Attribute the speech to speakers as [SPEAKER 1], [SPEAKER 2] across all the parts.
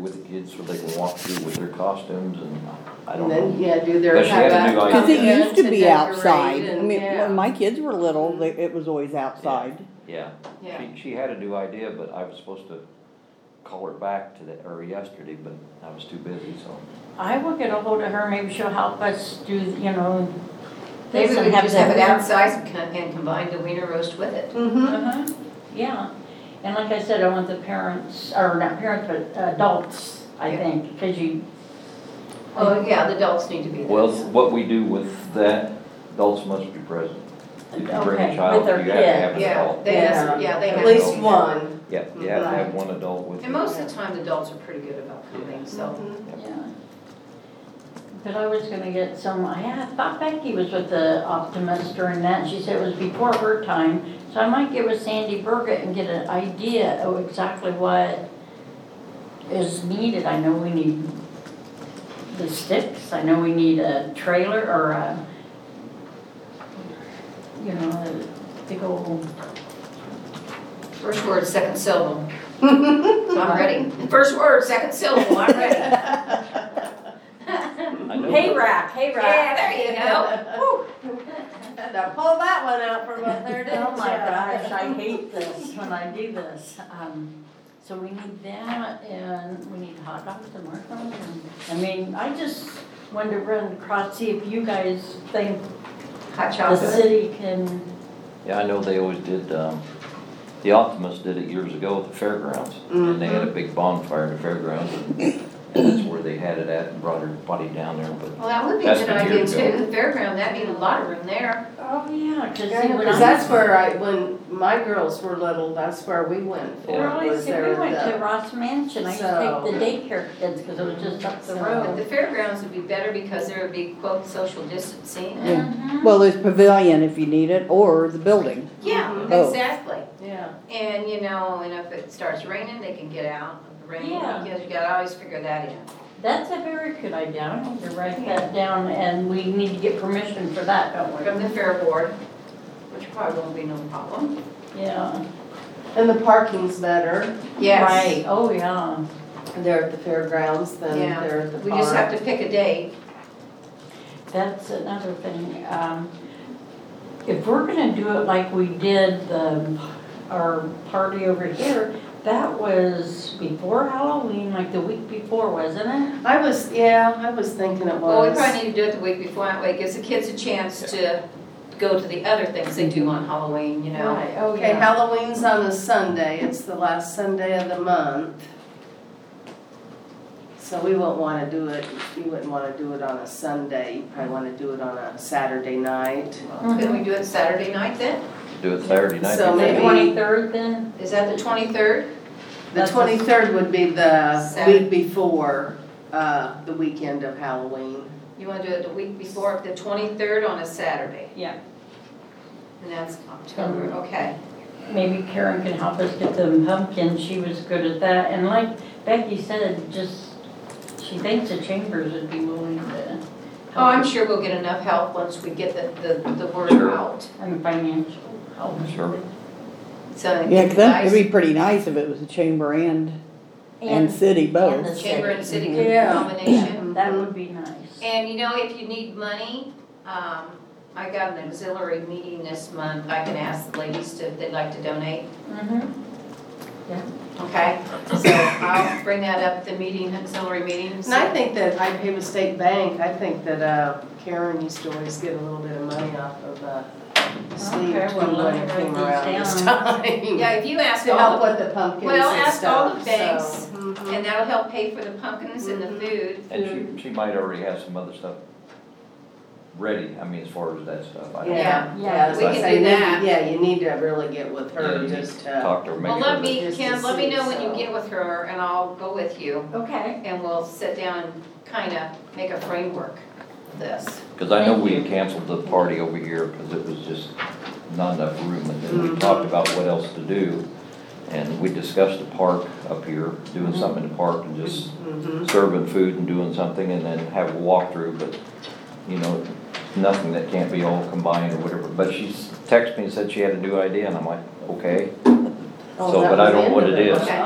[SPEAKER 1] with the kids so they can walk through with their costumes and I don't
[SPEAKER 2] And then,
[SPEAKER 1] know.
[SPEAKER 2] yeah, do their.
[SPEAKER 1] But she had a new idea.
[SPEAKER 3] Because it used to be
[SPEAKER 2] decorate
[SPEAKER 3] outside. I
[SPEAKER 2] and-
[SPEAKER 3] mean,
[SPEAKER 2] yeah.
[SPEAKER 3] when my kids were little, it was always outside.
[SPEAKER 1] Yeah.
[SPEAKER 2] Yeah.
[SPEAKER 1] She had a new idea, but I was supposed to call her back yesterday, but I was too busy, so.
[SPEAKER 4] I will get a hold of her, maybe she'll help us do,
[SPEAKER 5] Maybe
[SPEAKER 4] this
[SPEAKER 5] we
[SPEAKER 4] and
[SPEAKER 5] could just have it
[SPEAKER 4] the-
[SPEAKER 5] outside and combine the wiener roast with it.
[SPEAKER 2] Mm-hmm.
[SPEAKER 4] Uh-huh, yeah. And like I said, I want the parents, or not parents, but adults, I
[SPEAKER 5] Yeah.
[SPEAKER 4] think, because
[SPEAKER 5] Oh, yeah, the adults need to be there.
[SPEAKER 1] Well, what we do with that, adults must be present. You can bring
[SPEAKER 4] Okay,
[SPEAKER 1] a child,
[SPEAKER 4] with their
[SPEAKER 1] you have to have an
[SPEAKER 4] kids.
[SPEAKER 5] Yeah,
[SPEAKER 1] adult.
[SPEAKER 5] they have, yeah, they have.
[SPEAKER 2] At least
[SPEAKER 5] to be
[SPEAKER 2] one.
[SPEAKER 1] Yeah, you have to have one adult with you.
[SPEAKER 5] And most of the time, the adults are pretty good about coming, so.
[SPEAKER 2] Mhm.
[SPEAKER 4] Yeah. But I was gonna get some, I thought Becky was with the optimist during that, and she said it was before her time. So I might get with Sandy Burgett and get an idea of exactly what is needed. I know we need the sticks, I know we need a trailer or a, a big old,
[SPEAKER 5] First word, second syllable. I'm ready. First word, second syllable, I'm ready.
[SPEAKER 1] I know
[SPEAKER 4] hay
[SPEAKER 1] that-
[SPEAKER 4] rack.
[SPEAKER 5] Yeah, there you go.
[SPEAKER 2] Now pull that one out from up there, didn't
[SPEAKER 4] Oh my
[SPEAKER 2] ya?
[SPEAKER 4] gosh, I hate this when I do this. So we need that and we need hot dogs and marshmallows. I mean, I just wanted to run across, see if you guys think
[SPEAKER 5] Hot
[SPEAKER 4] the
[SPEAKER 5] chocolate.
[SPEAKER 4] city can,
[SPEAKER 1] Yeah, I know they always did, the Optimist did it years ago at the fairgrounds. And they had a big bonfire in the fairgrounds and that's where they had it at and brought everybody down there, but.
[SPEAKER 5] Well, that would be a
[SPEAKER 1] That's
[SPEAKER 5] good
[SPEAKER 1] been
[SPEAKER 5] idea
[SPEAKER 1] years ago.
[SPEAKER 5] too. The fairground, that'd be a lot of room there.
[SPEAKER 4] oh yeah, cause see
[SPEAKER 2] Yeah,
[SPEAKER 4] when
[SPEAKER 2] because
[SPEAKER 4] I.
[SPEAKER 2] that's where when my girls were little, that's where we went for it,
[SPEAKER 4] Really,
[SPEAKER 2] was
[SPEAKER 4] see,
[SPEAKER 2] there
[SPEAKER 4] we went to
[SPEAKER 2] the.
[SPEAKER 4] Ross Mansion, I used to
[SPEAKER 2] So-
[SPEAKER 4] take the daycare kids, cause it was just up the
[SPEAKER 2] So-
[SPEAKER 5] But
[SPEAKER 4] road.
[SPEAKER 5] the fairgrounds would be better because there would be quote social distancing.
[SPEAKER 3] Yeah.
[SPEAKER 4] Mhm.
[SPEAKER 3] Well, there's pavilion if you need it, or the building.
[SPEAKER 5] Yeah,
[SPEAKER 3] Oh.
[SPEAKER 5] exactly.
[SPEAKER 2] Yeah.
[SPEAKER 5] And and if it starts raining, they can get out of the rain.
[SPEAKER 4] Yeah.
[SPEAKER 5] Because you gotta always figure that in.
[SPEAKER 4] That's a very good idea, I need to write that down, and we need to get permission for that, don't we?
[SPEAKER 5] From the fair board, which probably won't be no problem.
[SPEAKER 4] Yeah.
[SPEAKER 2] And the parking's better
[SPEAKER 4] Right, oh yeah.
[SPEAKER 2] there at the fairgrounds than
[SPEAKER 5] Yeah.
[SPEAKER 2] there at the park.
[SPEAKER 5] We just have to pick a date.
[SPEAKER 4] That's another thing. If we're gonna do it like we did our party over here, that was before Halloween, like the week before, wasn't it?
[SPEAKER 2] I was thinking it
[SPEAKER 5] Well, we
[SPEAKER 2] was.
[SPEAKER 5] probably need to do it the week before, that way it gives the kids a chance to go to the other things they do on Halloween,
[SPEAKER 4] Right, oh
[SPEAKER 2] Okay,
[SPEAKER 4] yeah.
[SPEAKER 2] Halloween's on a Sunday, it's the last Sunday of the month. So we won't wanna do it, you wouldn't wanna do it on a Sunday, you probably wanna do it on a Saturday night.
[SPEAKER 5] Can we do it Saturday night then?
[SPEAKER 1] Do it Saturday night.
[SPEAKER 2] So
[SPEAKER 4] The
[SPEAKER 2] maybe-
[SPEAKER 4] 23rd then?
[SPEAKER 5] Is that the 23rd?
[SPEAKER 2] The
[SPEAKER 4] That's a-
[SPEAKER 2] 23rd would be the
[SPEAKER 5] Saturday.
[SPEAKER 2] week before, the weekend of Halloween.
[SPEAKER 5] You wanna do it the week before, the 23rd on a Saturday?
[SPEAKER 4] Yeah.
[SPEAKER 5] And that's October, okay.
[SPEAKER 4] Maybe Karen can help us get them pumpkins, she was good at that, and like Becky said, she thinks the chambers would be willing to.
[SPEAKER 5] Oh, I'm sure we'll get enough help once we get the word
[SPEAKER 1] Sure.
[SPEAKER 5] out.
[SPEAKER 4] And financial help.
[SPEAKER 1] Sure.
[SPEAKER 5] So
[SPEAKER 3] Yeah, 'cause that would
[SPEAKER 5] guys,
[SPEAKER 3] be pretty nice if it was a chamber and city
[SPEAKER 4] and
[SPEAKER 3] both.
[SPEAKER 4] the
[SPEAKER 5] chamber and city
[SPEAKER 2] Yeah.
[SPEAKER 5] combination.
[SPEAKER 4] That would be nice.
[SPEAKER 5] And if you need money, I got an auxiliary meeting this month. I can ask the ladies if they'd like to donate.
[SPEAKER 4] Mm-hmm.
[SPEAKER 5] Okay, so I'll bring that up at the meeting, auxiliary meetings.
[SPEAKER 2] And I think that I pay with State Bank, I think that Karen used to always get a little bit of money off of sleeve
[SPEAKER 4] Okay,
[SPEAKER 2] too
[SPEAKER 4] well, let
[SPEAKER 2] when
[SPEAKER 4] me
[SPEAKER 2] it
[SPEAKER 4] write
[SPEAKER 2] came
[SPEAKER 4] these
[SPEAKER 2] around this
[SPEAKER 4] down.
[SPEAKER 2] time.
[SPEAKER 5] Yeah, if you ask
[SPEAKER 2] To
[SPEAKER 5] all
[SPEAKER 2] help
[SPEAKER 5] the,
[SPEAKER 2] with the pumpkins
[SPEAKER 5] well,
[SPEAKER 2] and
[SPEAKER 5] ask all the
[SPEAKER 2] stuff,
[SPEAKER 5] banks,
[SPEAKER 2] so, mhm.
[SPEAKER 5] and that'll help pay for the pumpkins and the food.
[SPEAKER 1] And she might already have some other stuff ready, I mean, as far as that stuff. I don't know.
[SPEAKER 2] Yeah,
[SPEAKER 4] Yeah,
[SPEAKER 2] yeah, as
[SPEAKER 5] we
[SPEAKER 2] I
[SPEAKER 5] can
[SPEAKER 2] say,
[SPEAKER 5] do
[SPEAKER 2] you need-
[SPEAKER 5] that.
[SPEAKER 2] Yeah, you need to really get with
[SPEAKER 1] Yeah,
[SPEAKER 2] her
[SPEAKER 1] you
[SPEAKER 2] just to.
[SPEAKER 1] Talk to her, make
[SPEAKER 5] Well,
[SPEAKER 1] sure.
[SPEAKER 5] let me,
[SPEAKER 2] Just to
[SPEAKER 5] Kim, let me
[SPEAKER 2] see,
[SPEAKER 5] know when you
[SPEAKER 2] so.
[SPEAKER 5] get with her, and I'll go with you,
[SPEAKER 4] Okay.
[SPEAKER 5] and we'll sit down and kinda make a framework of this.
[SPEAKER 1] Because I know
[SPEAKER 4] Thank
[SPEAKER 1] we
[SPEAKER 4] you.
[SPEAKER 1] canceled the party over here because it was just not enough room. And then we
[SPEAKER 2] Mhm.
[SPEAKER 1] talked about what else to do. And we discussed the park up here, doing something in the park and just
[SPEAKER 2] Mhm.
[SPEAKER 1] serving food and doing something and then have a walkthrough. But, nothing that can't be all combined or whatever. But she texted me and said she had a new idea and I'm like, okay.
[SPEAKER 2] Oh,
[SPEAKER 1] So,
[SPEAKER 2] that
[SPEAKER 1] but I
[SPEAKER 2] was
[SPEAKER 1] don't know
[SPEAKER 2] the
[SPEAKER 1] what
[SPEAKER 2] end
[SPEAKER 1] it
[SPEAKER 2] of
[SPEAKER 1] is.
[SPEAKER 5] Okay.
[SPEAKER 2] Oh.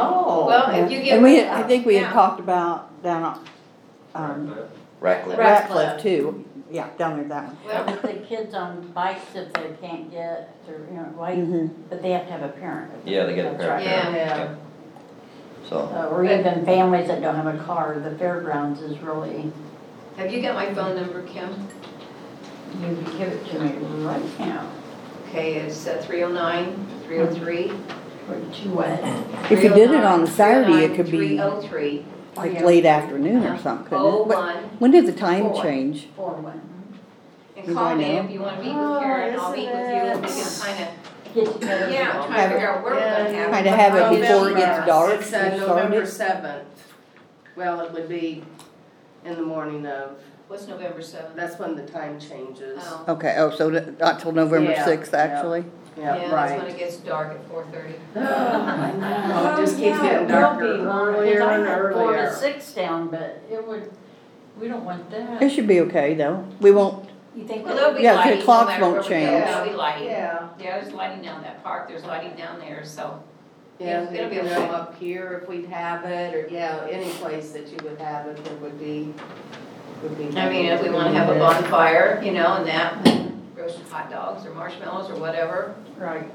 [SPEAKER 5] Well, if you get.
[SPEAKER 3] And I think we had
[SPEAKER 5] Yeah.
[SPEAKER 3] talked about down
[SPEAKER 1] Ratcliffe.
[SPEAKER 3] Ratcliffe too. Yeah, down there, that one.
[SPEAKER 5] Well,
[SPEAKER 4] With the kids on bikes, if they can't get, or, you know, like,
[SPEAKER 3] Mhm.
[SPEAKER 4] but they have to have a parent.
[SPEAKER 1] Yeah, they get a
[SPEAKER 4] That's
[SPEAKER 1] parent.
[SPEAKER 4] right.
[SPEAKER 5] Yeah.
[SPEAKER 1] So,
[SPEAKER 4] Or even families that don't have a car, the fairgrounds is really,
[SPEAKER 5] have you got my phone number, Kim?
[SPEAKER 4] you can give it to me right now.
[SPEAKER 5] Okay, it's 309-303.
[SPEAKER 4] Or two what?
[SPEAKER 3] If you did it on a Saturday, it could be
[SPEAKER 5] 303.
[SPEAKER 3] like late afternoon or something, couldn't it? But
[SPEAKER 5] 01.
[SPEAKER 3] when did the time
[SPEAKER 5] Four.
[SPEAKER 3] change?
[SPEAKER 4] 4-1.
[SPEAKER 5] And
[SPEAKER 3] Do
[SPEAKER 5] call
[SPEAKER 3] I
[SPEAKER 5] me
[SPEAKER 3] know?
[SPEAKER 5] if you wanna meet
[SPEAKER 2] Oh,
[SPEAKER 5] with Karen, I'll meet with you and we
[SPEAKER 2] isn't
[SPEAKER 5] can kinda,
[SPEAKER 4] Get together.
[SPEAKER 5] yeah, try to figure out where we're gonna have.
[SPEAKER 3] Kinda have it before it gets dark.
[SPEAKER 2] It's
[SPEAKER 3] or
[SPEAKER 2] November
[SPEAKER 3] started.
[SPEAKER 2] 7th. Well, it would be in the morning of,
[SPEAKER 5] What's November 7th?
[SPEAKER 2] that's when the time changes.
[SPEAKER 5] Oh.
[SPEAKER 3] Okay, so not till November
[SPEAKER 2] Yeah,
[SPEAKER 3] 6th,
[SPEAKER 2] yeah.
[SPEAKER 3] actually?
[SPEAKER 2] Yeah,
[SPEAKER 5] Yeah, that's when
[SPEAKER 2] right.
[SPEAKER 5] it gets dark at 4:30.
[SPEAKER 2] I know, it just keeps
[SPEAKER 4] Yeah,
[SPEAKER 2] getting
[SPEAKER 4] it will
[SPEAKER 2] darker
[SPEAKER 4] be longer,
[SPEAKER 2] earlier
[SPEAKER 4] 'cause
[SPEAKER 2] and
[SPEAKER 4] I had 4 to
[SPEAKER 2] earlier.
[SPEAKER 4] 6 down, but it would, we don't want
[SPEAKER 3] It
[SPEAKER 4] that.
[SPEAKER 3] should be okay, though. We won't,
[SPEAKER 4] You think
[SPEAKER 5] Well,
[SPEAKER 4] that?
[SPEAKER 5] there'll be
[SPEAKER 3] Yeah, the
[SPEAKER 5] lighting no
[SPEAKER 3] clocks
[SPEAKER 5] matter
[SPEAKER 3] won't
[SPEAKER 5] where we go.
[SPEAKER 3] change.
[SPEAKER 5] There'll be lighting.
[SPEAKER 2] Yeah,
[SPEAKER 5] Yeah, there's lighting down that park, there's lighting down there, so.
[SPEAKER 2] yeah,
[SPEAKER 5] It'll be
[SPEAKER 2] you know,
[SPEAKER 5] okay.
[SPEAKER 2] up here if we'd have it, or, yeah, any place that you would have it, there would be.
[SPEAKER 5] I mean, if we wanna have a bonfire, you know, and that, and roasted hot dogs or marshmallows or whatever.
[SPEAKER 4] Right.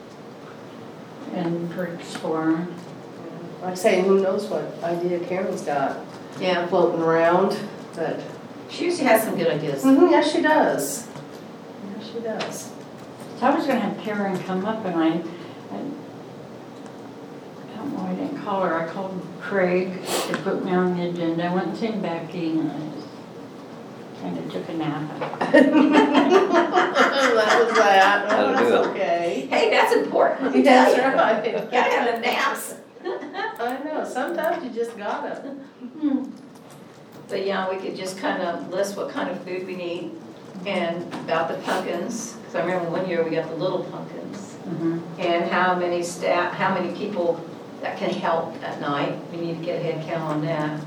[SPEAKER 4] And drinks for 'em.
[SPEAKER 2] Like I say, who knows what idea Karen's got
[SPEAKER 5] Yeah,
[SPEAKER 2] floating around, but,
[SPEAKER 5] she usually has some good ideas.
[SPEAKER 2] yes, she does. Yes, she does.
[SPEAKER 4] So I was gonna have Karen come up and I don't know, I didn't call her, I called Craig to put me on the agenda, I went and seen Becky and I kinda took a nap.
[SPEAKER 2] That was that,
[SPEAKER 1] That'll
[SPEAKER 2] that's
[SPEAKER 1] do it.
[SPEAKER 2] okay.
[SPEAKER 5] Hey, that's important, let me tell
[SPEAKER 2] That's
[SPEAKER 5] you.
[SPEAKER 2] right.
[SPEAKER 5] Gotta have the naps.
[SPEAKER 2] I know, sometimes you just gotta.
[SPEAKER 5] But yeah, we could just kind of list what kind of food we need and about the pumpkins. Because I remember one year we got the little pumpkins.
[SPEAKER 4] Mhm.
[SPEAKER 5] And how many staff, how many people that can help at night. We need to get a head count on that.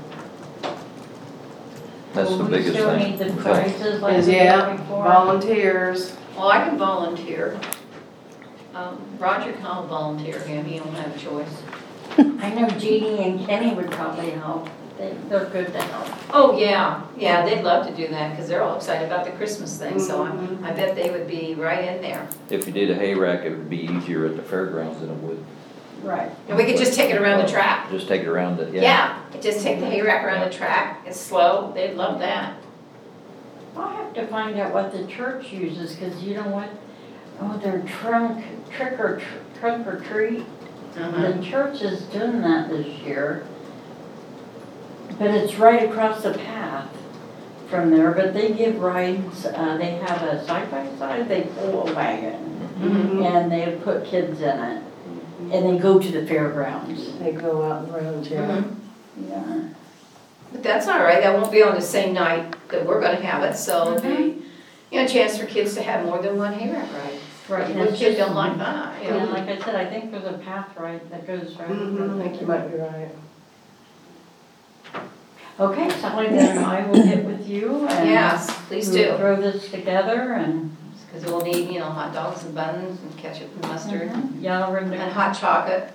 [SPEAKER 1] that's the biggest
[SPEAKER 4] We still
[SPEAKER 1] thing.
[SPEAKER 4] need the prices like we did
[SPEAKER 2] Yeah,
[SPEAKER 4] before.
[SPEAKER 2] volunteers.
[SPEAKER 5] Well, I can volunteer. Roger can all volunteer him, he don't have a choice.
[SPEAKER 4] I know Jeannie and Kenny would probably help, they're good to help.
[SPEAKER 5] Oh, yeah, yeah, they'd love to do that because they're all excited about the Christmas thing. So
[SPEAKER 2] Mhm.
[SPEAKER 5] I bet they would be right in there.
[SPEAKER 1] If you did a hay rack, it would be easier at the fairgrounds than it would.
[SPEAKER 4] Right.
[SPEAKER 5] And we could just take it around the track.
[SPEAKER 1] Just take it around the, yeah.
[SPEAKER 5] Yeah, just take the hay rack around the track, it's slow, they'd love that.
[SPEAKER 4] I'll have to find out what the church uses, cause you know what, their trunk or treat, the church is doing that this year. But it's right across the path from there, but they give rides, they have a side-by-side, they pull a wagon,
[SPEAKER 2] Mhm.
[SPEAKER 4] and they put kids in it, and they go to the fairgrounds.
[SPEAKER 2] They go out and around, yeah.
[SPEAKER 5] Mhm.
[SPEAKER 4] Yeah.
[SPEAKER 5] But that's all right, that won't be on the same night that we're gonna have it, so it'll be, you know, a chance for kids to have more than one hay rack ride.
[SPEAKER 4] Right, and
[SPEAKER 5] What
[SPEAKER 4] it's
[SPEAKER 5] kid
[SPEAKER 4] just,
[SPEAKER 5] don't like that, you
[SPEAKER 4] yeah,
[SPEAKER 5] know?
[SPEAKER 4] like I said, I think there's a path right that goes right.
[SPEAKER 2] I think you might be right.
[SPEAKER 4] Okay, Sally, then I will get with you and.
[SPEAKER 5] Yes, please
[SPEAKER 4] we'll
[SPEAKER 5] do,
[SPEAKER 4] Throw this together and.
[SPEAKER 5] because we'll need, you know, hot dogs and buns and ketchup and mustard
[SPEAKER 4] Yeah, we're
[SPEAKER 5] and
[SPEAKER 4] gonna.
[SPEAKER 5] hot chocolate.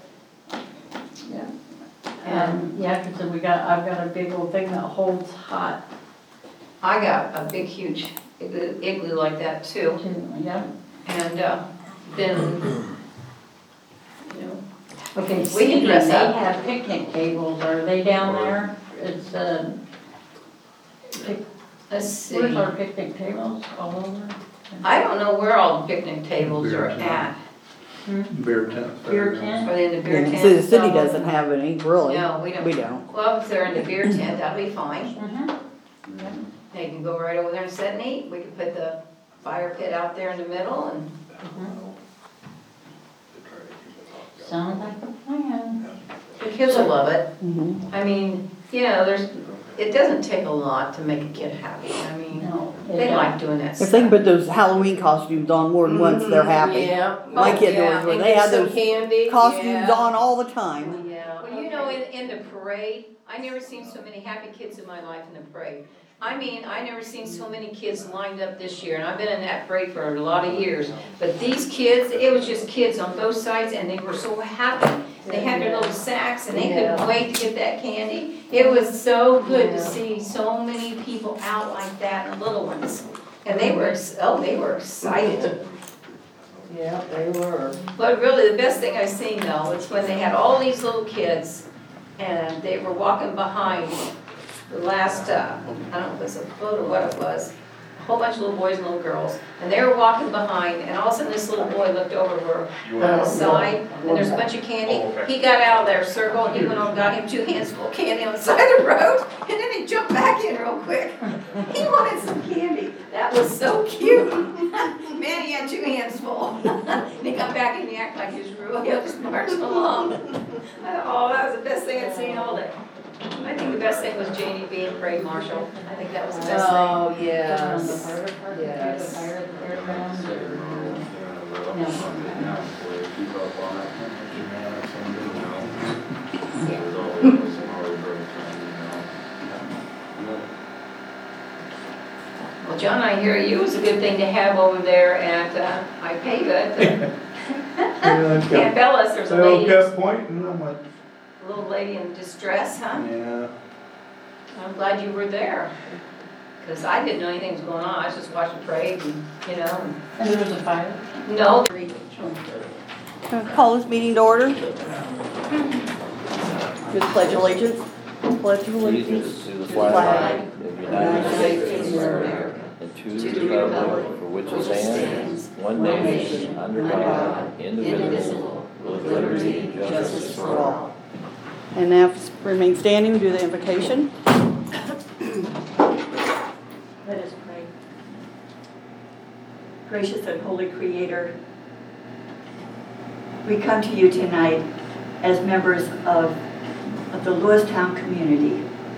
[SPEAKER 4] Yeah, cause then I've got a big old thing that holds hot
[SPEAKER 5] I got a big huge igloo like that too,
[SPEAKER 4] too, yeah.
[SPEAKER 5] and then, you know,
[SPEAKER 4] Okay,
[SPEAKER 5] We can
[SPEAKER 4] Cindy,
[SPEAKER 5] dress
[SPEAKER 4] they
[SPEAKER 5] up.
[SPEAKER 4] have picnic tables, are they down there? It's,
[SPEAKER 5] let's see.
[SPEAKER 4] where's our picnic tables, all over?
[SPEAKER 5] I don't know where all the picnic tables are at.
[SPEAKER 6] Beer tent.
[SPEAKER 4] Beer tent?
[SPEAKER 5] Are they in the beer
[SPEAKER 3] Yeah,
[SPEAKER 5] tent?
[SPEAKER 3] so the city doesn't have any, really.
[SPEAKER 5] No, we don't.
[SPEAKER 3] We don't.
[SPEAKER 5] Well, if they're in the beer tent, that'll be fine.
[SPEAKER 4] Mhm. Yeah.
[SPEAKER 5] They can go right over there and sit and eat. We could put the fire pit out there in the middle and,
[SPEAKER 4] Sounds like a plan.
[SPEAKER 5] the kids will love it.
[SPEAKER 3] Mhm.
[SPEAKER 5] I mean, you know, it doesn't take a lot to make a kid happy. I mean,
[SPEAKER 4] No.
[SPEAKER 5] they
[SPEAKER 4] don't.
[SPEAKER 5] like doing that
[SPEAKER 3] If
[SPEAKER 5] stuff.
[SPEAKER 3] they can put those Halloween costumes on more than once, they're happy.
[SPEAKER 2] Yeah.
[SPEAKER 3] My
[SPEAKER 5] Oh,
[SPEAKER 3] kid
[SPEAKER 5] yeah,
[SPEAKER 3] knows where
[SPEAKER 2] And
[SPEAKER 3] they
[SPEAKER 2] get
[SPEAKER 3] had
[SPEAKER 2] some
[SPEAKER 3] those
[SPEAKER 2] candy.
[SPEAKER 3] costumes
[SPEAKER 2] yeah.
[SPEAKER 3] on all the time.
[SPEAKER 2] Yeah.
[SPEAKER 5] Well, you know, in the parade, I never seen so many happy kids in my life in the parade. I mean, I never seen so many kids lined up this year, and I've been in that parade for a lot of years. But these kids, it was just kids on both sides, and they were so happy. They had their little sacks and they
[SPEAKER 2] Yeah.
[SPEAKER 5] couldn't wait to get that candy. It was so good to see so many people out like that and the little ones. And they were, they were excited.
[SPEAKER 2] Yeah, they were.
[SPEAKER 5] But really, the best thing I seen though, was when they had all these little kids and they were walking behind the last, I don't know if it was a foot or what it was, a whole bunch of little boys and little girls, and they were walking behind, and all of a sudden this little boy looked over where, on the side, and there's a bunch of candy. He got out of their circle, and he went over and got him 2 hands full of candy on the side of the road, and then he jumped back in real quick. He wanted some candy. That was so cute. Man, he had 2 hands full. And he got back and he acted like he was real, he was just marching along. I thought, oh, that was the best thing I'd seen all day. I think the best thing was Janie being parade marshal. I think that was the best thing.
[SPEAKER 2] Oh,
[SPEAKER 4] The
[SPEAKER 2] yes.
[SPEAKER 4] fire department,
[SPEAKER 2] Yes.
[SPEAKER 4] the fire, the fairgrounds, or,
[SPEAKER 5] Well, John, I hear you was a good thing to have over there at IPAVA. Can't tell us there's a
[SPEAKER 6] They all
[SPEAKER 5] lady,
[SPEAKER 6] kept pointing, I'm like,
[SPEAKER 5] a little lady in distress, huh?
[SPEAKER 6] yeah.
[SPEAKER 5] I'm glad you were there. Because I didn't know anything was going on. I was just watching the parade and, you know.
[SPEAKER 4] and there was a fire.
[SPEAKER 5] No.
[SPEAKER 3] Call this meeting to order. Do the pledge of allegiance. Pledge of
[SPEAKER 1] Allegiance
[SPEAKER 3] allegiance.
[SPEAKER 1] to the flag of the United States of America and to the republic for which it stands, one nation, under God, indivisible, with liberty and justice for all.
[SPEAKER 3] And now remain standing, do the invocation.
[SPEAKER 7] Let us pray. Gracious and holy Creator, we come to you tonight as members of the Lewistown community.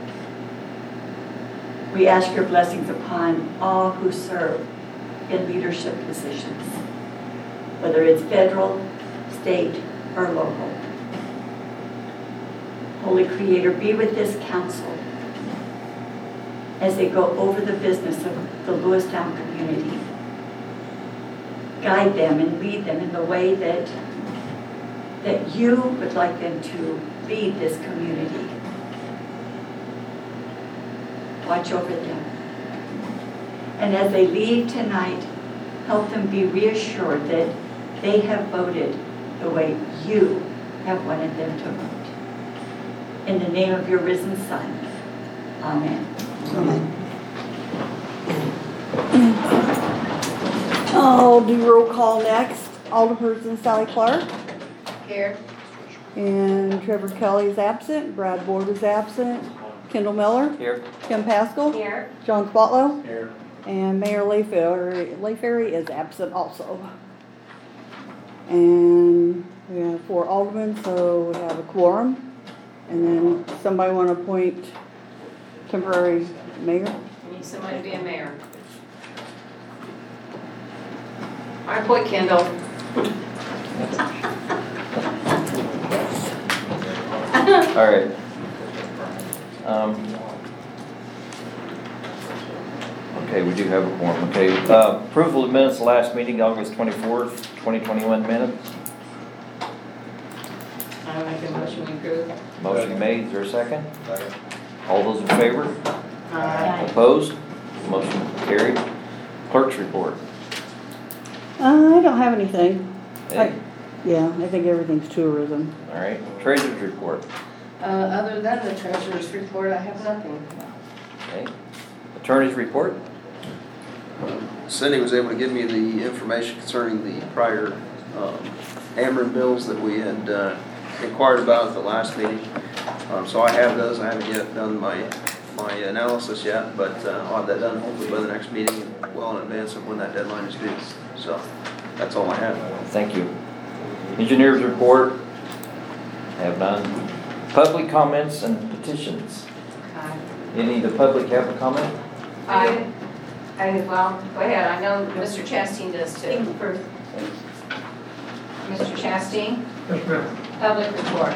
[SPEAKER 7] We ask your blessings upon all who serve in leadership positions, whether it's federal, state, or local. Holy Creator, be with this council as they go over the business of the Lewistown community. Guide them and lead them in the way that you would like them to lead this community. Watch over them. And as they leave tonight, help them be reassured that they have voted the way you have wanted them to vote. In the name of your risen Son, amen.
[SPEAKER 3] I'll do roll call next. Alderperson Sally Clark.
[SPEAKER 5] Here.
[SPEAKER 3] And Trevor Kelly is absent. Brad Ward is absent. Kendall Miller.
[SPEAKER 1] Here.
[SPEAKER 3] Kim Pascal.
[SPEAKER 5] Here.
[SPEAKER 3] John Spotlow.
[SPEAKER 6] Here.
[SPEAKER 3] And Mayor Layferry is absent also. And we have 4 aldermen, so we have a quorum. And then somebody want to appoint temporary mayor?
[SPEAKER 5] We need somebody to be a mayor. I appoint Kendall.
[SPEAKER 1] All right. Okay, we do have a quorum. Okay, approval of minutes of last meeting, August 24th, 2021 minutes.
[SPEAKER 5] I make a motion to approve.
[SPEAKER 1] Motion made, is there a second? All those in favor?
[SPEAKER 5] Aye.
[SPEAKER 1] Opposed? Motion carried. Clerk's report.
[SPEAKER 3] I don't have anything.
[SPEAKER 1] Okay.
[SPEAKER 3] Yeah, I think everything's tourism.
[SPEAKER 1] All right, treasurer's report.
[SPEAKER 2] Other than the treasurer's report, I have nothing.
[SPEAKER 1] Okay. Attorney's report.
[SPEAKER 8] Cindy was able to give me the information concerning the prior Ameren bills that we had inquired about at the last meeting. So I have those. I haven't yet done my analysis yet, but I'll have that done hopefully by the next meeting, well in advance of when that deadline is due. So that's all I have.
[SPEAKER 1] Thank you. Engineer's report. Have none. Public comments and petitions. Any of the public have a comment?
[SPEAKER 5] Well, go ahead. I know Mr. Chastain does too.
[SPEAKER 7] First,
[SPEAKER 5] Mr. Chastain,
[SPEAKER 6] Yes, ma'am.
[SPEAKER 5] public report.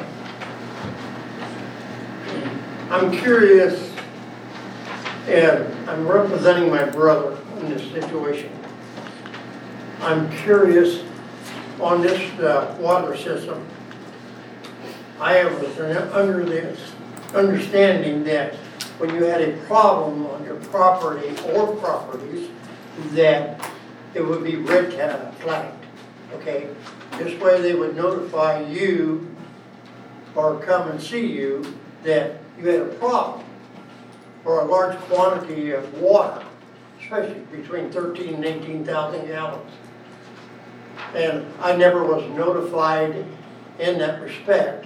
[SPEAKER 9] I'm curious, and I'm representing my brother in this situation. I'm curious on this water system. I was under the understanding that when you had a problem on your property or properties, that it would be red flagged, okay? This way they would notify you or come and see you that you had a problem or a large quantity of water, especially between 13 and 18,000 gallons. And I never was notified in that respect.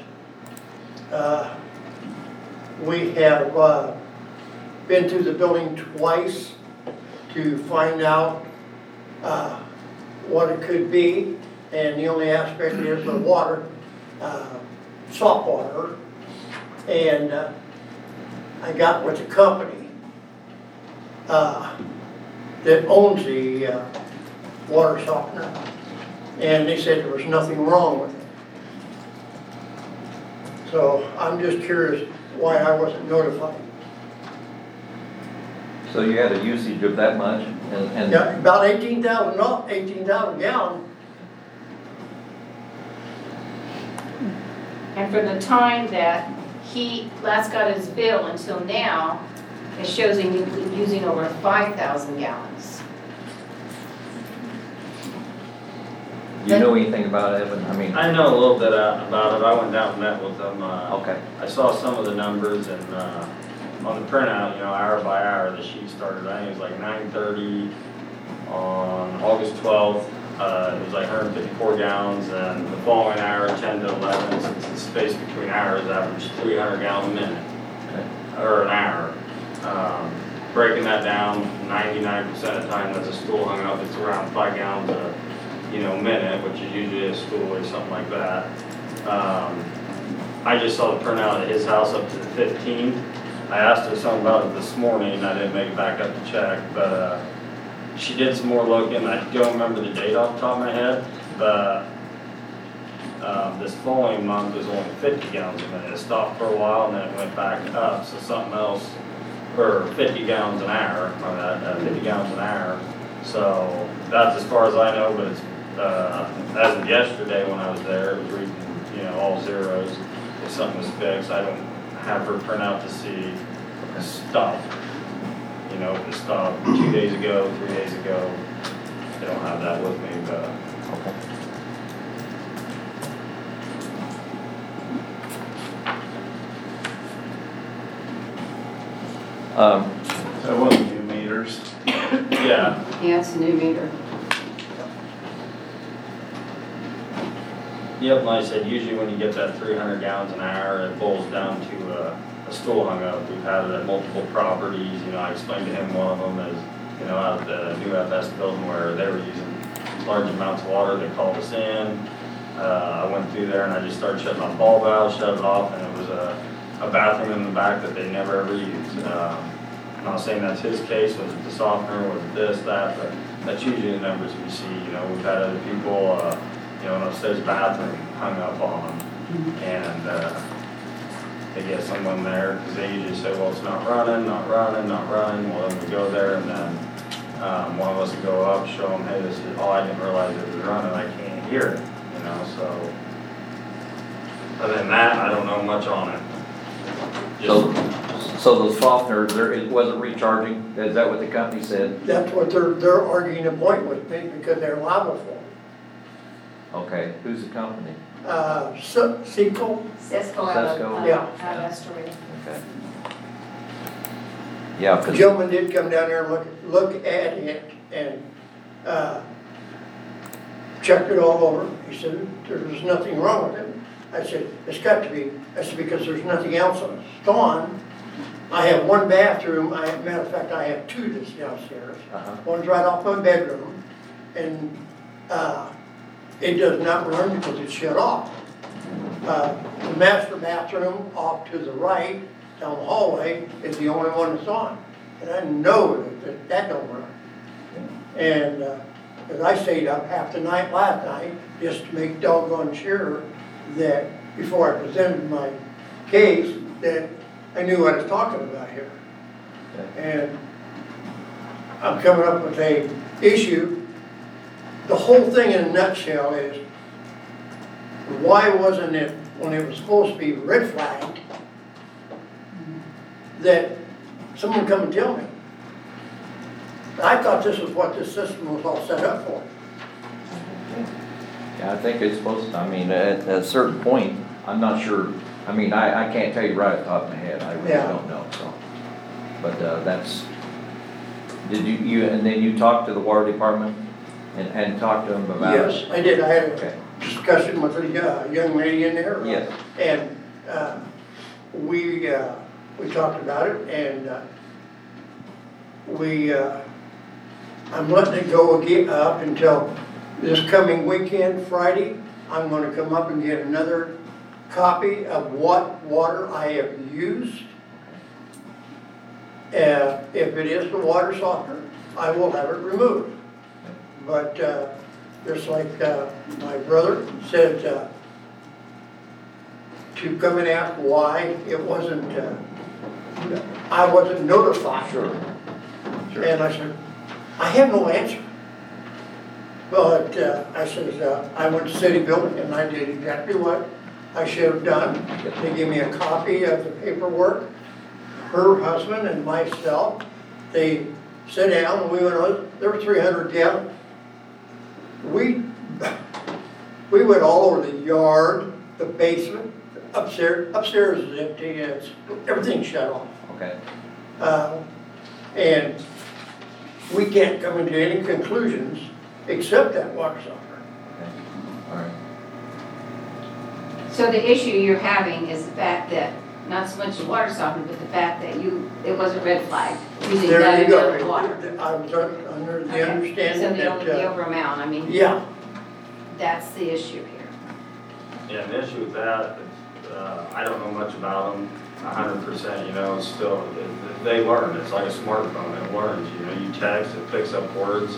[SPEAKER 9] We have been to the building twice to find out what it could be, and the only aspect is the water, salt water, and I got with the company that owns the water softener, and they said there was nothing wrong with it. So I'm just curious why I wasn't notified.
[SPEAKER 1] So you had a usage of that much and
[SPEAKER 9] Yeah, about 18,000 gallons.
[SPEAKER 5] And from the time that he last got his bill until now, it shows him using over 5,000 gallons.
[SPEAKER 1] do you know anything about it, Evan? I mean,
[SPEAKER 10] I know a little bit about it. I went down and met with them.
[SPEAKER 1] okay.
[SPEAKER 10] I saw some of the numbers and on the printout, hour by hour, the sheet started, I think it was like 9:30 on August 12th. It was like 154 gallons, and the following hour, 10 to 11, since the space between hours averaged 300 gallons a minute, or an hour. Breaking that down, 99% of the time that's a stool hung up, it's around 5 gallons a minute, which is usually a stool or something like that. I just saw the printout at his house up to the 15th. I asked her something about it this morning, I didn't make it back up to check, but she did some more looking. I don't remember the date off the top of my head, but this following month was only 50 gallons a minute. It stopped for a while and then it went back up, so something else, or 50 gallons an hour, 50 gallons an hour. So that's as far as I know, but it's, as of yesterday when I was there, it was reading, all zeros. If something was fixed, I don't have her print out to see stuff. If it stopped 2 days ago, 3 days ago. They don't have that with me, but.
[SPEAKER 1] Okay.
[SPEAKER 6] That wasn't new meters.
[SPEAKER 10] Yeah,
[SPEAKER 2] Yeah, it's a new meter.
[SPEAKER 10] yep, like I said, usually when you get that 300 gallons an hour, it boils down to a stool hung up. We've had it at multiple properties. I explained to him one of them is, out at the new FS building where they were using large amounts of water. They called us in. I went through there and I just started shutting off ball valve, shut it off, and it was a bathroom in the back that they never ever used. I'm not saying that's his case, was it the softener, was it this, that, but that's usually the numbers we see. We've had other people, an upstairs bathroom hung up on them, and they get someone there, because they usually say, well, it's not running. Well, then we go there, and then one of us would go up, show them, hey, this is, I didn't realize it was running, I can't hear it, so. Other than that, I don't know much on it.
[SPEAKER 1] So the softener, it wasn't recharging? Is that what the company said?
[SPEAKER 9] That's what they're arguing a point with me because they're liable for.
[SPEAKER 1] Okay, who's the company?
[SPEAKER 9] Seco,
[SPEAKER 5] Cisco
[SPEAKER 1] Cisco?
[SPEAKER 9] Yeah.
[SPEAKER 5] Astoria.
[SPEAKER 1] Okay. Yeah,
[SPEAKER 9] the
[SPEAKER 1] 'cause
[SPEAKER 9] gentleman did come down there and look at it and checked it all over. He said there's nothing wrong with it. I said, it's got to be. I said, because there's nothing else gone. I have one bathroom. Matter of fact, I have two that's downstairs. One's right off my bedroom, and it does not run because it's shut off. The master bathroom off to the right down the hallway is the only one that's on, and I know that don't run. And as I stayed up half the night last night just to make doggone sure that before I presented my case that I knew what I was talking about here. And I'm coming up with a issue. The whole thing in a nutshell is, why wasn't it when it was supposed to be red flagged, that someone come and tell me. I thought this was what this system was all set up for.
[SPEAKER 1] Yeah, I think it's supposed to, I mean, at a certain point, I'm not sure, I mean, I can't tell you right off the top of my head, I really
[SPEAKER 9] Yeah.
[SPEAKER 1] don't know, so. But, that's, did and then you talked to the water department and talked to them about it?
[SPEAKER 9] Yes, I did. I had
[SPEAKER 1] Okay.
[SPEAKER 9] a discussion with a young lady in there.
[SPEAKER 1] Yes.
[SPEAKER 9] And we talked about it, and I'm letting it go again up until this coming weekend, Friday. I'm going to come up and get another copy of what water I have used. If it is the water softener, I will have it removed. But just like my brother said, to come and ask why it wasn't, I wasn't notified.
[SPEAKER 1] Sure.
[SPEAKER 9] And I said, I have no answer. But I said, I went to city building and I did exactly what I should have done. They gave me a copy of the paperwork. Her husband and myself, they sat down and we went on, there were 300 gallons. We went all over the yard, the basement, upstairs. Upstairs is empty, it's, everything's shut off.
[SPEAKER 1] Okay.
[SPEAKER 9] And we can't come into any conclusions except that water softener.
[SPEAKER 1] Okay. All right.
[SPEAKER 5] So the issue you're having is the fact that, not so much the water softener, but the fact that it wasn't red flagged using
[SPEAKER 9] There
[SPEAKER 5] that
[SPEAKER 9] you
[SPEAKER 5] amount of
[SPEAKER 9] go.
[SPEAKER 5] water.
[SPEAKER 9] I was under the
[SPEAKER 5] Okay.
[SPEAKER 9] understanding
[SPEAKER 5] So
[SPEAKER 9] that,
[SPEAKER 5] the over amount, I mean,
[SPEAKER 9] yeah,
[SPEAKER 5] that's the issue here.
[SPEAKER 10] Yeah, the issue with that, I don't know much about them, 100%, you know, still, they learn, it's like a smartphone, it learns, you know, you text, it picks up words,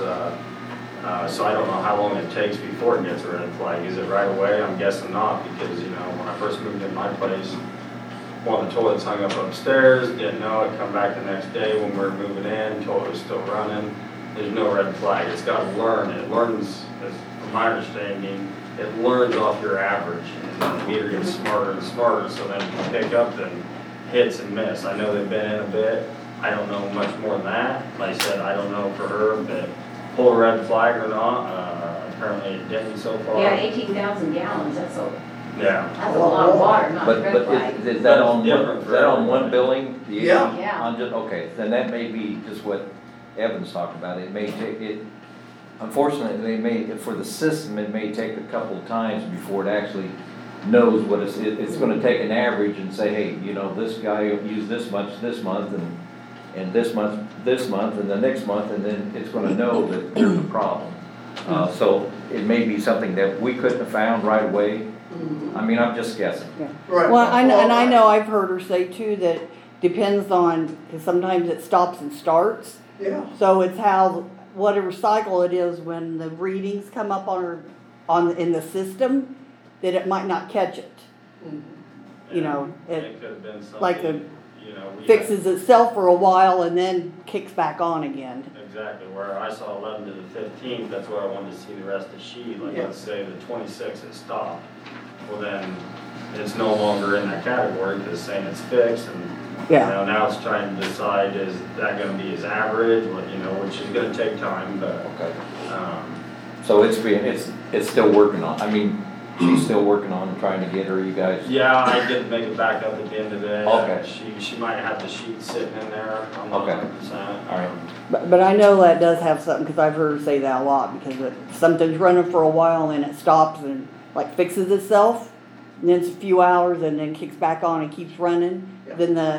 [SPEAKER 10] so I don't know how long it takes before it gets a red flag. Is it right away? I'm guessing not, because, you know, when I first moved in my place, one of the toilets hung up upstairs, didn't know it, come back the next day when we were moving in, toilet was still running. There's no red flag. It's got to learn. It learns, from my understanding, it learns off your average. And the meter gets smarter and smarter, so then you pick up and hits and miss. I know they've been in a bit. I don't know much more than that. Like I said, I don't know for her if it pulled a red flag or not. Apparently it didn't so far.
[SPEAKER 5] Yeah, 18,000 gallons, that's a
[SPEAKER 10] Yeah.
[SPEAKER 5] lot of water, not
[SPEAKER 1] But,
[SPEAKER 5] red
[SPEAKER 1] but
[SPEAKER 5] flag.
[SPEAKER 1] is that on,
[SPEAKER 10] Different
[SPEAKER 1] is that on one
[SPEAKER 10] for
[SPEAKER 1] billing? The
[SPEAKER 9] Yeah.
[SPEAKER 5] Yeah.
[SPEAKER 1] On just, okay, then that may be just what Evans talked about. It may take, unfortunately, they may, for the system, it may take a couple of times before it actually knows what it's gonna take an average and say, hey, you know, this guy used this much this month and this month, and the next month, and then it's gonna know that there's a problem. So it may be something that we couldn't have found right away. I mean, I'm just guessing.
[SPEAKER 9] right.
[SPEAKER 3] Well, I know I've heard her say too that depends on, because sometimes it stops and starts.
[SPEAKER 9] Yeah,
[SPEAKER 3] So it's how, whatever cycle it is, when the readings come up in the system, that it might not catch it. You know, it
[SPEAKER 10] could have been something,
[SPEAKER 3] like the
[SPEAKER 10] you know, we
[SPEAKER 3] fixes itself for a while and then kicks back on again.
[SPEAKER 10] Exactly, where I saw 11 to the 15th, that's where I wanted to see the rest of the sheet, like
[SPEAKER 9] Yeah.
[SPEAKER 10] let's say the 26th it stopped. Well then, it's no longer in that category because it's saying it's fixed and, you
[SPEAKER 3] Yeah.
[SPEAKER 10] know, now it's trying to decide is that gonna be his average, what, you know, which is gonna take time, but,
[SPEAKER 1] Okay.
[SPEAKER 10] um,
[SPEAKER 1] So it's still working on, I mean, she's still working on trying to get her, you guys.
[SPEAKER 10] yeah, I did make it back up at the end of the day.
[SPEAKER 1] Okay.
[SPEAKER 10] She might have the sheet sitting in there, I'm not
[SPEAKER 1] Okay.
[SPEAKER 10] 100%.
[SPEAKER 1] All right.
[SPEAKER 3] But I know that does have something, because I've heard her say that a lot, because something's running for a while and it stops and like fixes itself, and then it's a few hours and then kicks back on and keeps running,
[SPEAKER 9] Yeah.
[SPEAKER 3] then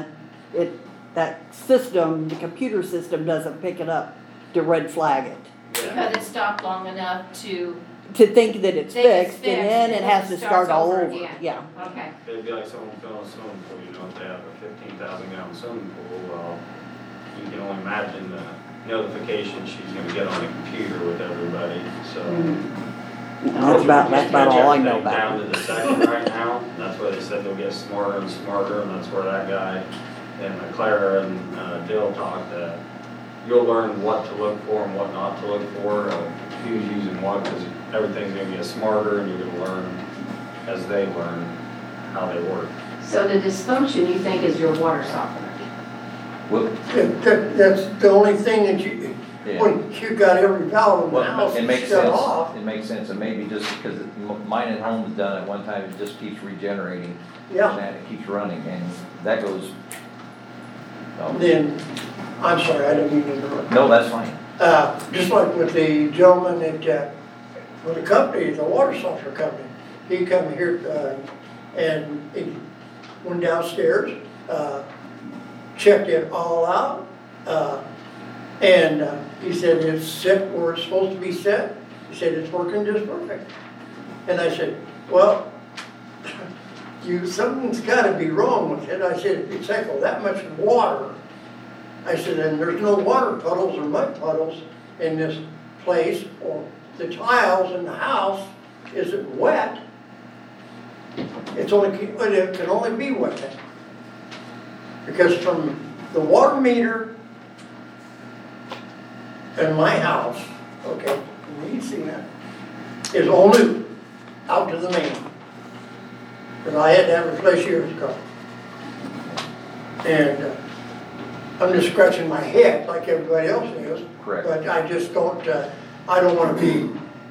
[SPEAKER 3] that system, the computer system doesn't pick it up to red flag it.
[SPEAKER 5] Because it stopped long enough to,
[SPEAKER 3] To think that it's
[SPEAKER 5] Think it's
[SPEAKER 3] fixed, and then
[SPEAKER 5] fixed,
[SPEAKER 3] it has to
[SPEAKER 5] and it
[SPEAKER 3] start
[SPEAKER 5] starts
[SPEAKER 3] all
[SPEAKER 5] over
[SPEAKER 3] over,
[SPEAKER 5] again.
[SPEAKER 3] yeah.
[SPEAKER 5] okay.
[SPEAKER 10] It'd be like someone filling a swimming pool, you know, if they have a 15,000 gallon swimming pool, well, you can only imagine the notification she's gonna get on the computer with everybody, so.
[SPEAKER 3] That's about all I know
[SPEAKER 10] Catch everything down
[SPEAKER 3] about
[SPEAKER 10] to
[SPEAKER 3] it.
[SPEAKER 10] the second right now, that's why they said they'll get smarter and smarter, and that's where that guy and Clara and Dill talked that you'll learn what to look for and what not to look for, who's using what, because everything's gonna get smarter and you're gonna learn as they learn. how they work.
[SPEAKER 5] So the dysfunction you think is your water softener?
[SPEAKER 1] Well,
[SPEAKER 9] That's the only thing that you,
[SPEAKER 1] yeah.
[SPEAKER 9] when you got every valve in the
[SPEAKER 1] Well,
[SPEAKER 9] house
[SPEAKER 1] it makes
[SPEAKER 9] shut
[SPEAKER 1] sense,
[SPEAKER 9] off.
[SPEAKER 1] it makes sense, and maybe just because mine at home is done at one time, it just keeps regenerating.
[SPEAKER 9] Yeah.
[SPEAKER 1] And it keeps running, and that goes.
[SPEAKER 9] Then, I'm sorry, I didn't mean to interrupt.
[SPEAKER 1] No, that's fine.
[SPEAKER 9] Just like with the gentleman at, with the company, the water softener company, he come here, and he went downstairs, checked it all out, and he said it's set where it's supposed to be set. He said it's working just perfect. And I said, well, something's gotta be wrong with it. I said, it's like that much water. I said, and there's no water puddles or mud puddles in this place, or the tiles in the house isn't wet. It can only be wet. Because from the water meter in my house, okay, you see that, is all new, out to the main. Because I had that replaced years ago. And I'm just scratching my head like everybody else is.
[SPEAKER 1] Correct.
[SPEAKER 9] But I just don't, I don't want to be,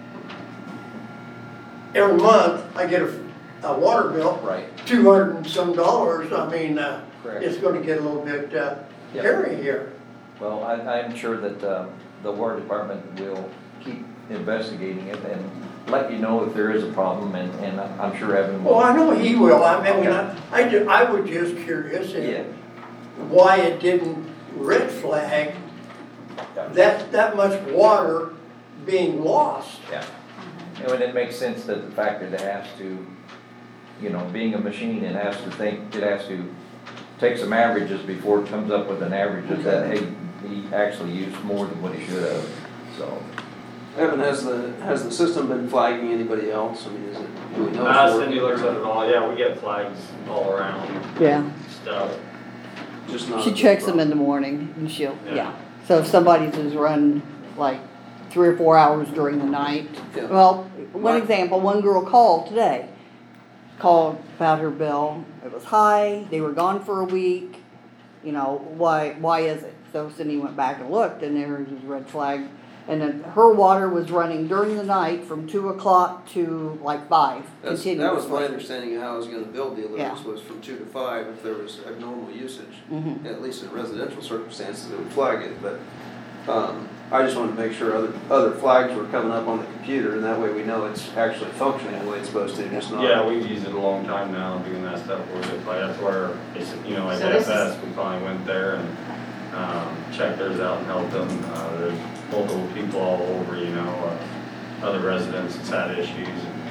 [SPEAKER 9] every month I get a water bill.
[SPEAKER 1] Right.
[SPEAKER 9] $200 and some. I mean,
[SPEAKER 1] Correct.
[SPEAKER 9] it's going to get a little bit hairy here.
[SPEAKER 1] Well, I'm sure that the water department will keep investigating it and let you know if there is a problem, and I'm sure Evan will.
[SPEAKER 9] Well, I know he will. I mean,
[SPEAKER 1] Okay.
[SPEAKER 9] I was just curious
[SPEAKER 1] Yeah.
[SPEAKER 9] why it didn't red flag that much water being lost.
[SPEAKER 1] Yeah. And it makes sense that the fact that it has to, being a machine, it has to take some averages before it comes up with an average of that, hey, he actually used more than what he should have, so.
[SPEAKER 8] Evan, has the system been flagging anybody else? I mean, is it, do we know? it's
[SPEAKER 10] Cindy
[SPEAKER 8] working?
[SPEAKER 10] looks at it all, yeah, we get flags all around,
[SPEAKER 3] Yeah,
[SPEAKER 10] stuff.
[SPEAKER 8] Just not.
[SPEAKER 3] she checks them in the morning and she'll,
[SPEAKER 10] Yeah.
[SPEAKER 3] yeah. So if somebody's has run like 3 or 4 hours during the night.
[SPEAKER 8] Yeah.
[SPEAKER 3] Well, one example, one girl called today, called about her bill. It was high, they were gone for a week, why is it? So Cindy went back and looked, and there was a red flag. And then her water was running during the night from 2 o'clock to like 5 continuously.
[SPEAKER 8] That was my understanding of how I was gonna build the alerts,
[SPEAKER 3] Yeah.
[SPEAKER 8] was from 2 to 5, if there was abnormal usage.
[SPEAKER 3] Mhm.
[SPEAKER 8] At least in residential circumstances, it would flag it, but, I just wanted to make sure other flags were coming up on the computer, and that way we know it's actually functioning the way it's supposed to, just not.
[SPEAKER 10] Yeah, we've used it a long time now, doing that stuff with it, like, that's where, it's, like
[SPEAKER 5] So this
[SPEAKER 10] FS, we finally went there and, checked theirs out and helped them, there's multiple people all over, other residents that's had issues.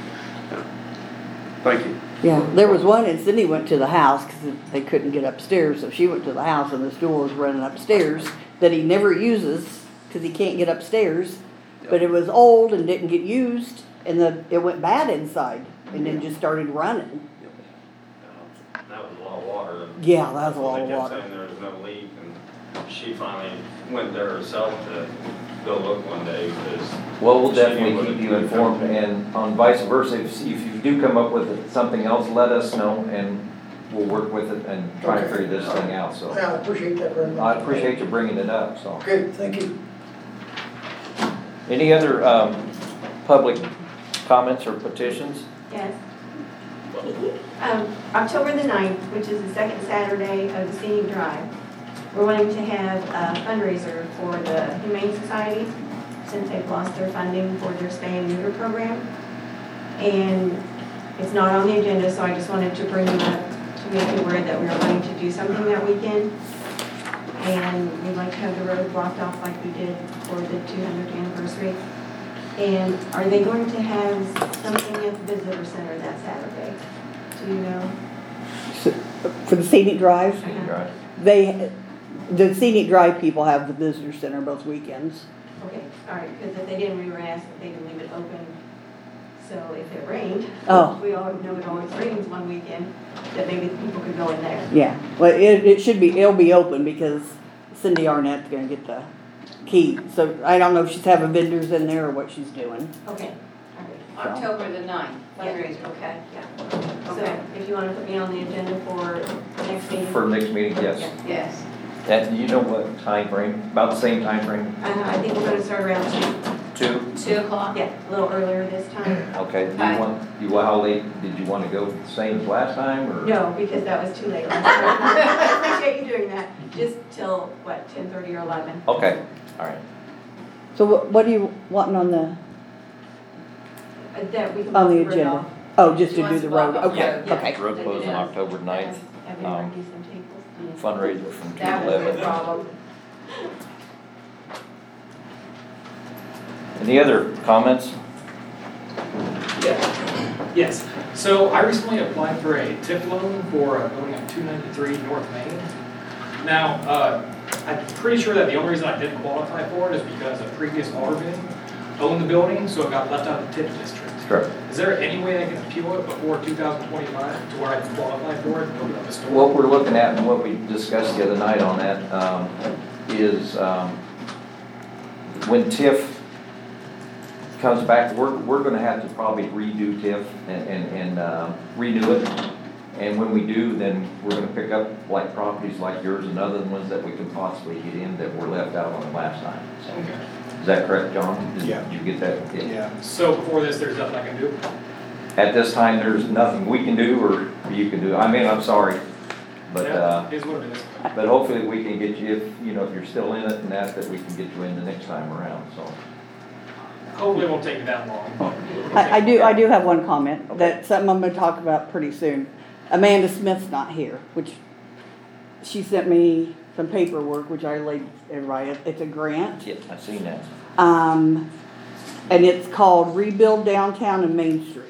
[SPEAKER 8] Thank you.
[SPEAKER 3] Yeah, there was one, and Cindy went to the house because they couldn't get upstairs, so she went to the house, and this door was running upstairs that he never uses because he can't get upstairs. But it was old and didn't get used, and it went bad inside, and then just started running.
[SPEAKER 10] That was a lot of water.
[SPEAKER 3] Yeah, that was a lot of
[SPEAKER 10] They kept
[SPEAKER 3] water.
[SPEAKER 10] saying there was no leak, and she finally went there herself to go look one day, because.
[SPEAKER 1] Well, we'll
[SPEAKER 10] she knew
[SPEAKER 1] definitely
[SPEAKER 10] what
[SPEAKER 1] keep
[SPEAKER 10] it
[SPEAKER 1] you
[SPEAKER 10] was.
[SPEAKER 1] informed, and on vice versa, if you do come up with something else, let us know, and we'll work with it and try and figure this thing out, so.
[SPEAKER 9] Yeah, I appreciate that very much.
[SPEAKER 1] I appreciate you bringing it up, so.
[SPEAKER 9] Okay, thank you.
[SPEAKER 1] Any other public comments or petitions?
[SPEAKER 11] Yes. October the 9th, which is the second Saturday of the Scenic Drive, we're wanting to have a fundraiser for the Humane Society, since they've lost their funding for their spay and neuter program. And it's not on the agenda, so I just wanted to bring it up to make you aware that we are wanting to do something that weekend. And we'd like to have the road blocked off like we did for the 200th anniversary. And are they going to have something at the visitor center that Saturday? Do you know?
[SPEAKER 3] For the Scenic Drive,
[SPEAKER 1] Right.
[SPEAKER 3] the Scenic Drive people have the visitor center both weekends.
[SPEAKER 11] Okay, all right, because if they didn't, we were asked if they could leave it open. So if it rained,
[SPEAKER 3] Oh.
[SPEAKER 11] we all know it always rains one weekend, that maybe the people could go in there.
[SPEAKER 3] Yeah, well, it'll be open because Cindy Arnett's gonna get the key. So I don't know if she's having vendors in there or what she's doing.
[SPEAKER 11] Okay, all right.
[SPEAKER 5] October the 9th, fundraiser, okay?
[SPEAKER 11] Yeah.
[SPEAKER 5] Okay.
[SPEAKER 11] So if you want to put me on the agenda for next meeting.
[SPEAKER 1] For next meeting, yes.
[SPEAKER 5] Yes.
[SPEAKER 1] And do you know what time frame? About the same time frame?
[SPEAKER 11] I think we're going to start around 2.
[SPEAKER 1] 2?
[SPEAKER 5] 2 o'clock?
[SPEAKER 11] Yeah, a little earlier this time.
[SPEAKER 1] Okay. Do
[SPEAKER 5] Okay.
[SPEAKER 1] you want, how late did you want to go? The same as last time, or?
[SPEAKER 11] No, because that was too late last time. I appreciate you doing that. Just till, what, 10:30 or 11?
[SPEAKER 1] Okay, all right.
[SPEAKER 3] So what are you wanting on the,
[SPEAKER 11] That we can.
[SPEAKER 3] on the
[SPEAKER 11] both bring
[SPEAKER 3] agenda?
[SPEAKER 11] off.
[SPEAKER 3] Oh, just
[SPEAKER 5] She
[SPEAKER 3] to do
[SPEAKER 5] wants
[SPEAKER 3] the
[SPEAKER 5] to walk
[SPEAKER 3] road,
[SPEAKER 5] off.
[SPEAKER 3] okay,
[SPEAKER 11] Yeah.
[SPEAKER 3] okay.
[SPEAKER 1] Road closed on October 9th,
[SPEAKER 11] Everyone do some tables.
[SPEAKER 1] fundraiser from 2 to
[SPEAKER 5] That was the
[SPEAKER 1] 11.
[SPEAKER 5] problem.
[SPEAKER 1] Any other comments?
[SPEAKER 12] Yes, so I recently applied for a TIF loan for a building on 293 North Main. Now, I'm pretty sure that the only reason I didn't qualify for it is because a previous alderman owned the building, so it got left out of the TIF district.
[SPEAKER 1] Sure.
[SPEAKER 12] Is there any way I can appeal it before 2025 to where I can qualify for it and open up a store?
[SPEAKER 1] What we're looking at and what we discussed the other night on that is when TIF comes back, we're gonna have to probably redo TIF and renew it. And when we do, then we're gonna pick up like properties like yours and other ones that we can possibly get in that were left out on the last time. So,
[SPEAKER 12] Okay.
[SPEAKER 1] is that correct, John?
[SPEAKER 6] Yeah.
[SPEAKER 1] Did you get that?
[SPEAKER 6] Yeah.
[SPEAKER 12] So before this, there's nothing I can do?
[SPEAKER 1] At this time, there's nothing we can do or you can do. I mean, I'm sorry, but,
[SPEAKER 12] Yeah, it is what it is.
[SPEAKER 1] but hopefully we can get you, if you're still in it and that we can get you in the next time around, so.
[SPEAKER 12] Hopefully it won't take me that long.
[SPEAKER 3] I do have one comment, that's something I'm gonna talk about pretty soon. Amanda Smith's not here, which she sent me some paperwork, which I laid everybody, it's a grant.
[SPEAKER 1] Yeah, I've seen that.
[SPEAKER 3] And it's called Rebuild Downtown and Main Street.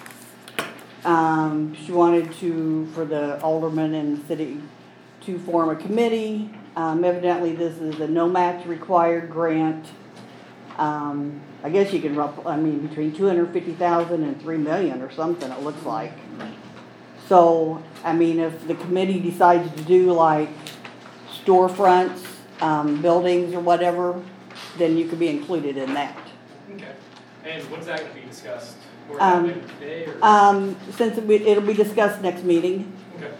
[SPEAKER 3] She wanted for the aldermen and the city to form a committee. Evidently this is a no match required grant. I guess you can, between 250,000 and 3 million or something, it looks like. So, if the committee decides to do like storefronts, buildings or whatever, then you could be included in that.
[SPEAKER 12] Okay. And when's that gonna be discussed? Or is that later today or?
[SPEAKER 3] Since it'll be discussed next meeting.
[SPEAKER 12] Okay.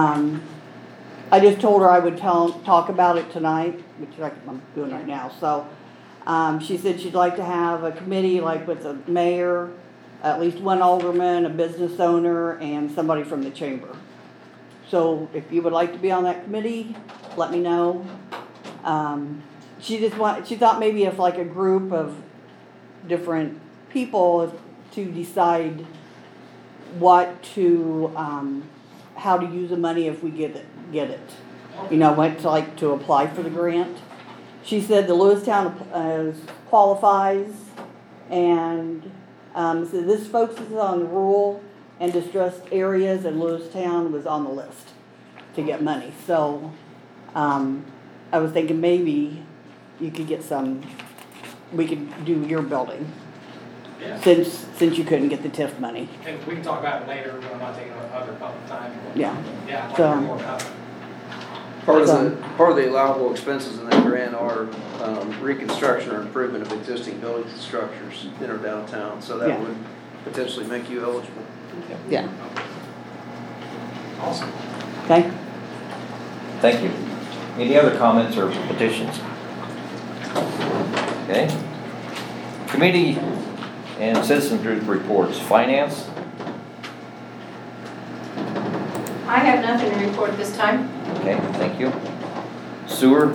[SPEAKER 3] I just told her I would talk about it tonight, which I'm doing right now, so. She said she'd like to have a committee like with the mayor, at least one alderman, a business owner, and somebody from the chamber. So if you would like to be on that committee, let me know. She thought maybe if like a group of different people to decide how to use the money if we get it. What to apply for the grant. She said the Lewistown qualifies, and so this focuses on rural and distressed areas, and Lewistown was on the list to get money. So I was thinking maybe you could get we could do your building,
[SPEAKER 12] Yeah.
[SPEAKER 3] since you couldn't get the TIF money.
[SPEAKER 12] And we can talk about it later, but I'm not taking other public time.
[SPEAKER 3] Yeah.
[SPEAKER 12] Yeah, I'd like to
[SPEAKER 3] So-
[SPEAKER 12] hear more about it.
[SPEAKER 8] Part of the allowable expenses in that grant are reconstruction or improvement of existing buildings and structures in our downtown, so
[SPEAKER 3] Yeah.
[SPEAKER 8] that would potentially make you eligible.
[SPEAKER 3] Yeah.
[SPEAKER 12] Awesome.
[SPEAKER 3] Okay.
[SPEAKER 1] Thank you. Any other comments or petitions? Okay. Committee and citizen group reports. Finance?
[SPEAKER 5] I have nothing to report this time.
[SPEAKER 1] Okay, thank you. Sewer?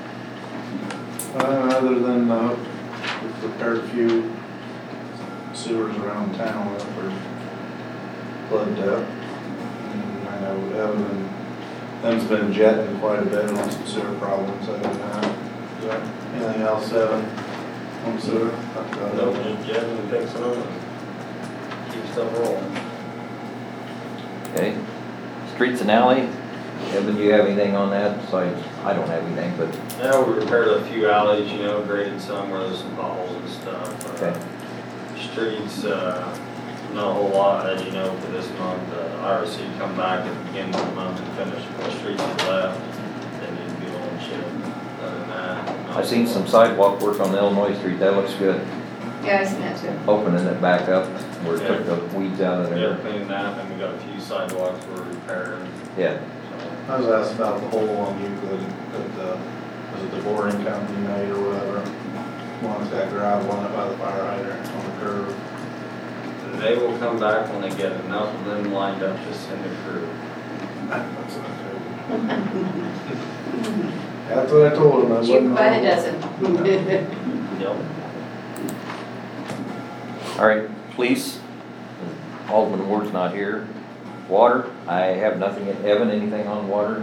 [SPEAKER 6] Other than, we've repaired a few sewers around town that were plugged up. And I know Evan them's been jetting quite a bit on some sewer problems other than that. Is there anything else, Evan, on sewer?
[SPEAKER 10] No, just jetting and fixing them and keep stuff rolling.
[SPEAKER 1] Okay. Streets and alley? Evan, do you have anything on that? Besides, I don't have anything, but,
[SPEAKER 10] Yeah, we repaired a few alleys, graded some where there's some potholes and stuff.
[SPEAKER 1] okay.
[SPEAKER 10] Streets, not a whole lot, as you know, for this month. IRC come back at the beginning of the month and finish the streets that left. They need to be on chip. Other than that.
[SPEAKER 1] I've seen some sidewalk work on Illinois Street. That looks good.
[SPEAKER 5] Yeah, I seen that too.
[SPEAKER 1] opening it back up, where it took the weeds out of
[SPEAKER 10] Yeah,
[SPEAKER 1] there.
[SPEAKER 10] cleaning that, and we got a few sidewalks we're repairing.
[SPEAKER 1] Yeah,
[SPEAKER 10] So,
[SPEAKER 6] I was asked about the hole on Euclid that, was it the boring company made or whatever? One's got gravel on it by the fire hydrant on the curve.
[SPEAKER 10] They will come back when they get enough of them lined up to send a crew.
[SPEAKER 6] That's what I figured. That's what I told him. I
[SPEAKER 5] Shoot
[SPEAKER 6] wouldn't
[SPEAKER 5] by the
[SPEAKER 6] know.
[SPEAKER 5] dozen.
[SPEAKER 10] Yep.
[SPEAKER 1] all right, police, Alderman Ward's not here. Water, I have nothing. Evan, anything on water?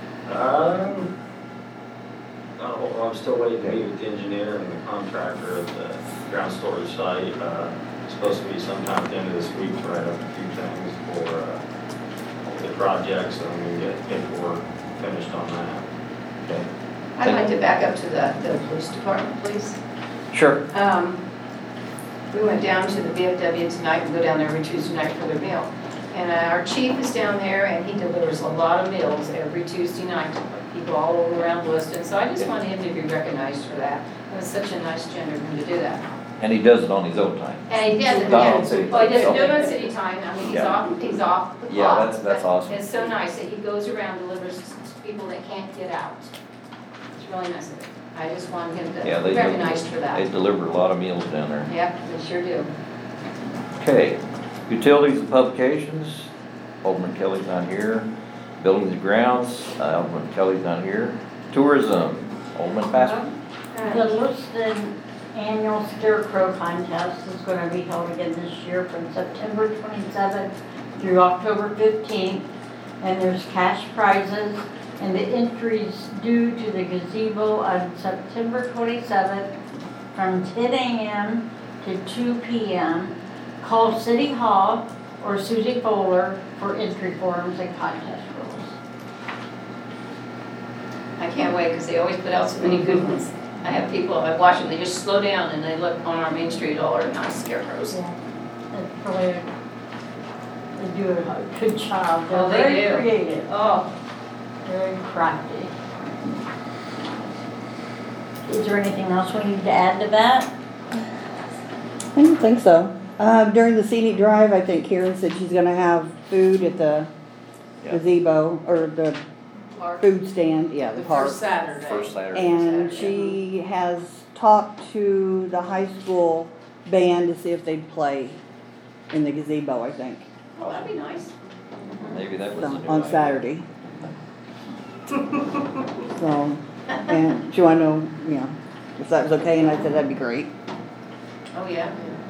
[SPEAKER 10] Not a whole- I'm still waiting to meet with the engineer and the contractor of the ground storage site. It's supposed to be sometime at the end of this week to write up a few things for the project, so we can get paperwork finished on that.
[SPEAKER 1] Okay.
[SPEAKER 5] I'd like to back up to the police department, please.
[SPEAKER 1] Sure.
[SPEAKER 5] We went down to the VFW tonight, we go down there every Tuesday night for their meal. And our chief is down there and he delivers a lot of meals every Tuesday night to people all over around Lewiston. So I just want him to be recognized for that. It was such a nice gender of him to do that.
[SPEAKER 1] And he does it on his own time.
[SPEAKER 5] And he does it,
[SPEAKER 1] Not
[SPEAKER 5] yeah.
[SPEAKER 1] on city
[SPEAKER 5] Well, he doesn't
[SPEAKER 1] time.
[SPEAKER 5] do it on city time, I mean,
[SPEAKER 1] Yeah.
[SPEAKER 5] he's off the clock.
[SPEAKER 1] Yeah, that's
[SPEAKER 5] but
[SPEAKER 1] awesome.
[SPEAKER 5] It's so nice that he goes around, delivers to people that can't get out. It's really nice of him. I just want him
[SPEAKER 1] Yeah,
[SPEAKER 5] to be recognized for that.
[SPEAKER 1] They deliver a lot of meals down there.
[SPEAKER 5] Yep, they sure do.
[SPEAKER 1] Okay, utilities and publications, Alderman Kelly's not here. Buildings and grounds, Alderman Kelly's not here. Tourism, Alderman Pastor.
[SPEAKER 4] The Lewiston Annual Scarecrow Contest is gonna be held again this year from September 27th through October 15th. And there's cash prizes, and the entries due to the gazebo on September 27th from 10 a.m. to 2 p.m. Call City Hall or Susie Fowler for entry forms and contest rules.
[SPEAKER 5] I can't wait, because they always put out so many good ones. I have people, I watch them, they just slow down and they look on our main street, all our nice scarecrows.
[SPEAKER 4] It's probably, they do a good job.
[SPEAKER 5] Oh,
[SPEAKER 4] They're
[SPEAKER 5] they
[SPEAKER 4] very
[SPEAKER 5] do.
[SPEAKER 4] creative,
[SPEAKER 5] Oh,
[SPEAKER 4] very crafty. Is there anything else we need to add to that?
[SPEAKER 3] I don't think so. During the scenic drive, I think Karen said she's gonna have food at the
[SPEAKER 1] Yeah.
[SPEAKER 3] gazebo, or the
[SPEAKER 5] Park.
[SPEAKER 3] food stand, yeah, the
[SPEAKER 2] The
[SPEAKER 3] park.
[SPEAKER 2] first Saturday.
[SPEAKER 1] First Saturday.
[SPEAKER 3] And she has talked to the high school band to see if they'd play in the gazebo, I think,
[SPEAKER 5] Oh, that'd be nice.
[SPEAKER 1] Maybe that was a
[SPEAKER 3] so,
[SPEAKER 1] new
[SPEAKER 3] on
[SPEAKER 1] idea.
[SPEAKER 3] Saturday. So, and she wanted to know, you know, if that was okay, and I said that'd be great.
[SPEAKER 5] Oh, yeah.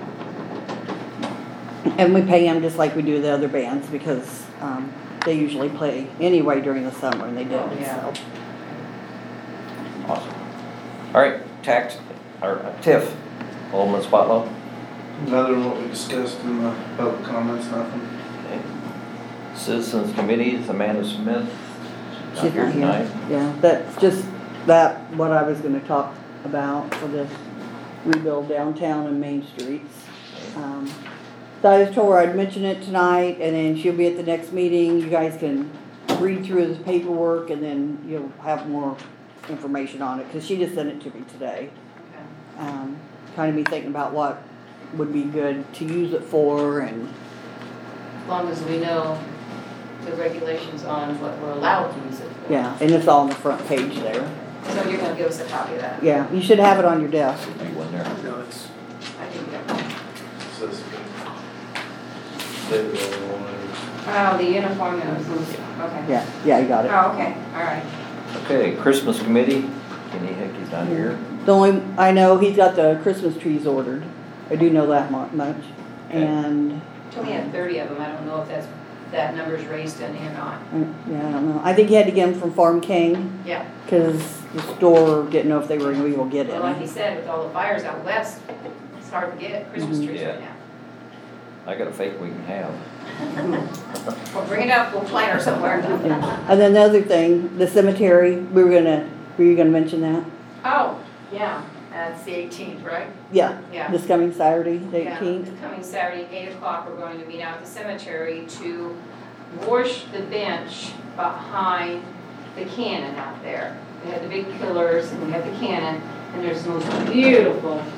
[SPEAKER 3] And we pay them just like we do the other bands, because they usually play anyway during the summer, and they did,
[SPEAKER 5] Oh, yeah.
[SPEAKER 3] so.
[SPEAKER 1] Awesome. All right, tax, or TIF, Alderman Spotlow.
[SPEAKER 6] Other than what we discussed in the public comments, nothing.
[SPEAKER 1] Okay. Citizens Committees, Amanda Smith.
[SPEAKER 3] She's not here. Yeah, that's just what I was gonna talk about for this rebuild downtown and Main Streets. So I just told her I'd mention it tonight, and then she'll be at the next meeting. You guys can read through this paperwork, and then you'll have more information on it, because she just sent it to me today.
[SPEAKER 5] Okay.
[SPEAKER 3] Kind of be thinking about what would be good to use it for, and
[SPEAKER 5] As long as we know the regulations on what we're allowed to use it for.
[SPEAKER 3] yeah, and it's all on the front page there.
[SPEAKER 5] So you're gonna give us a copy of that?
[SPEAKER 3] Yeah, you should have it on your desk.
[SPEAKER 1] Are you in there?
[SPEAKER 6] No, it's,
[SPEAKER 5] I didn't get it.
[SPEAKER 6] says, David Illinois.
[SPEAKER 5] Oh, the uniform, okay.
[SPEAKER 3] Yeah, you got it.
[SPEAKER 5] Oh, okay, all right.
[SPEAKER 1] Okay, Christmas Committee, Kenny Hickey's not here.
[SPEAKER 3] The only, I know he's got the Christmas trees ordered. I do know that much. And,
[SPEAKER 5] We had 30 of them, I don't know if that number's raised any or not.
[SPEAKER 3] yeah, I don't know. I think he had to get them from Farm King,
[SPEAKER 5] Yeah,
[SPEAKER 3] because the store didn't know if they were going to be able to get
[SPEAKER 5] well, like he
[SPEAKER 3] any.
[SPEAKER 5] said, with all the fires out west, it's hard to get Christmas trees
[SPEAKER 1] Yeah.
[SPEAKER 5] right now.
[SPEAKER 1] I got a fake we can have.
[SPEAKER 5] Well, bring it up, we'll plant her somewhere.
[SPEAKER 3] Yeah. And then the other thing, the cemetery, were you gonna mention that?
[SPEAKER 5] Oh, yeah, it's the 18th, right?
[SPEAKER 3] Yeah,
[SPEAKER 5] Yeah.
[SPEAKER 3] this coming Saturday, the
[SPEAKER 5] Yeah,
[SPEAKER 3] 18th.
[SPEAKER 5] it's coming Saturday, 8 o'clock, we're going to meet out at the cemetery to wash the bench behind the cannon out there. We have the big pillars and we have the cannon, and there's the most beautiful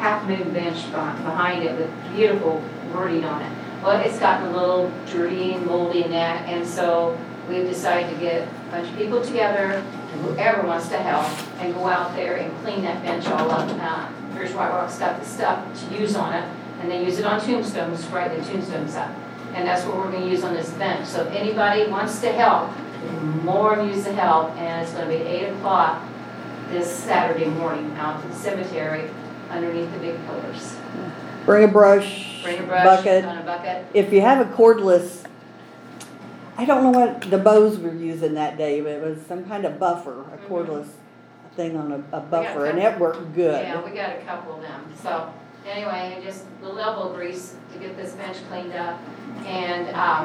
[SPEAKER 5] half-moon bench behind it with beautiful wording on it. Well, it's gotten a little dirty and moldy and that, and so we've decided to get a bunch of people together, whoever wants to help, and go out there and clean that bench all up. First White Rock's got the stuff to use on it, and they use it on tombstones, write the tombstones up. And that's what we're gonna use on this bench. So if anybody wants to help, more needs to help, and it's gonna be 8 o'clock this Saturday morning out to the cemetery underneath the big pillars.
[SPEAKER 3] Bring a brush,
[SPEAKER 5] Bring a brush
[SPEAKER 3] bucket.
[SPEAKER 5] on a bucket.
[SPEAKER 3] If you have a cordless, I don't know what the bows were using that day, but it was some kind of buffer, a cordless thing on a buffer, and it worked good.
[SPEAKER 5] Yeah, we got a couple of them. So anyway, and just a little elbow grease to get this bench cleaned up. And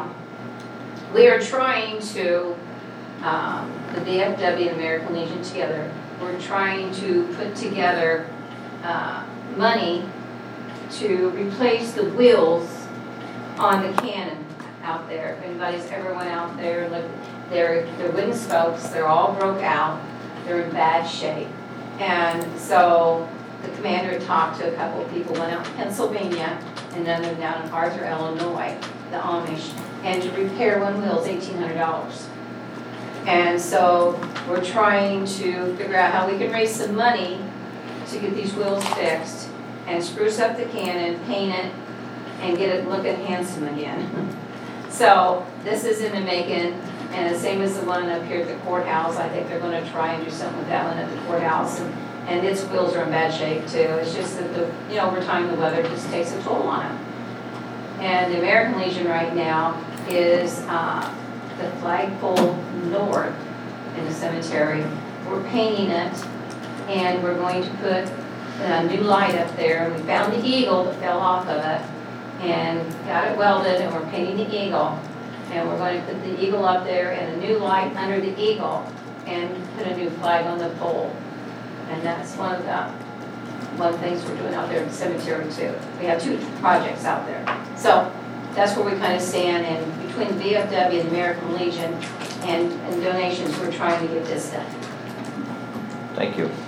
[SPEAKER 5] we are trying to, the VFW and American Legion together, we're trying to put together money to replace the wheels on the cannon out there. If anybody's ever went out there, look, they're wooden spokes, they're all broke out, they're in bad shape. And so the commander talked to a couple of people, went out to Pennsylvania, and then they're down in Arthur, Illinois, the Amish, and to repair one wheel is $1,800. And so we're trying to figure out how we can raise some money to get these wheels fixed and spruce up the cannon, paint it, and get it looking handsome again. So this is in the making, and the same as the one up here at the courthouse. I think they're going to try and do something with that one at the courthouse, and its wheels are in bad shape too. It's just that over time the weather just takes a toll on them. And the American Legion right now is the flagpole north in the cemetery. We're painting it, and we're going to put a new light up there. And we found the eagle that fell off of it and got it welded, and we're painting the eagle. And we're going to put the eagle up there and a new light under the eagle and put a new flag on the pole. And that's one of the things we're doing out there in the cemetery too. We have 2 projects out there. So that's where we kind of stand, and between the VFW and the American Legion and donations, we're trying to get this done.
[SPEAKER 1] Thank you.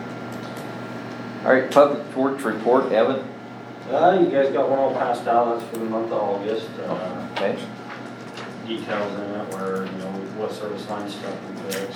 [SPEAKER 1] All right, Public Works report, Evan.
[SPEAKER 10] You guys got one all passed out, that's for the month of August.
[SPEAKER 1] Okay.
[SPEAKER 10] Details in it where, what service line stuff we fixed.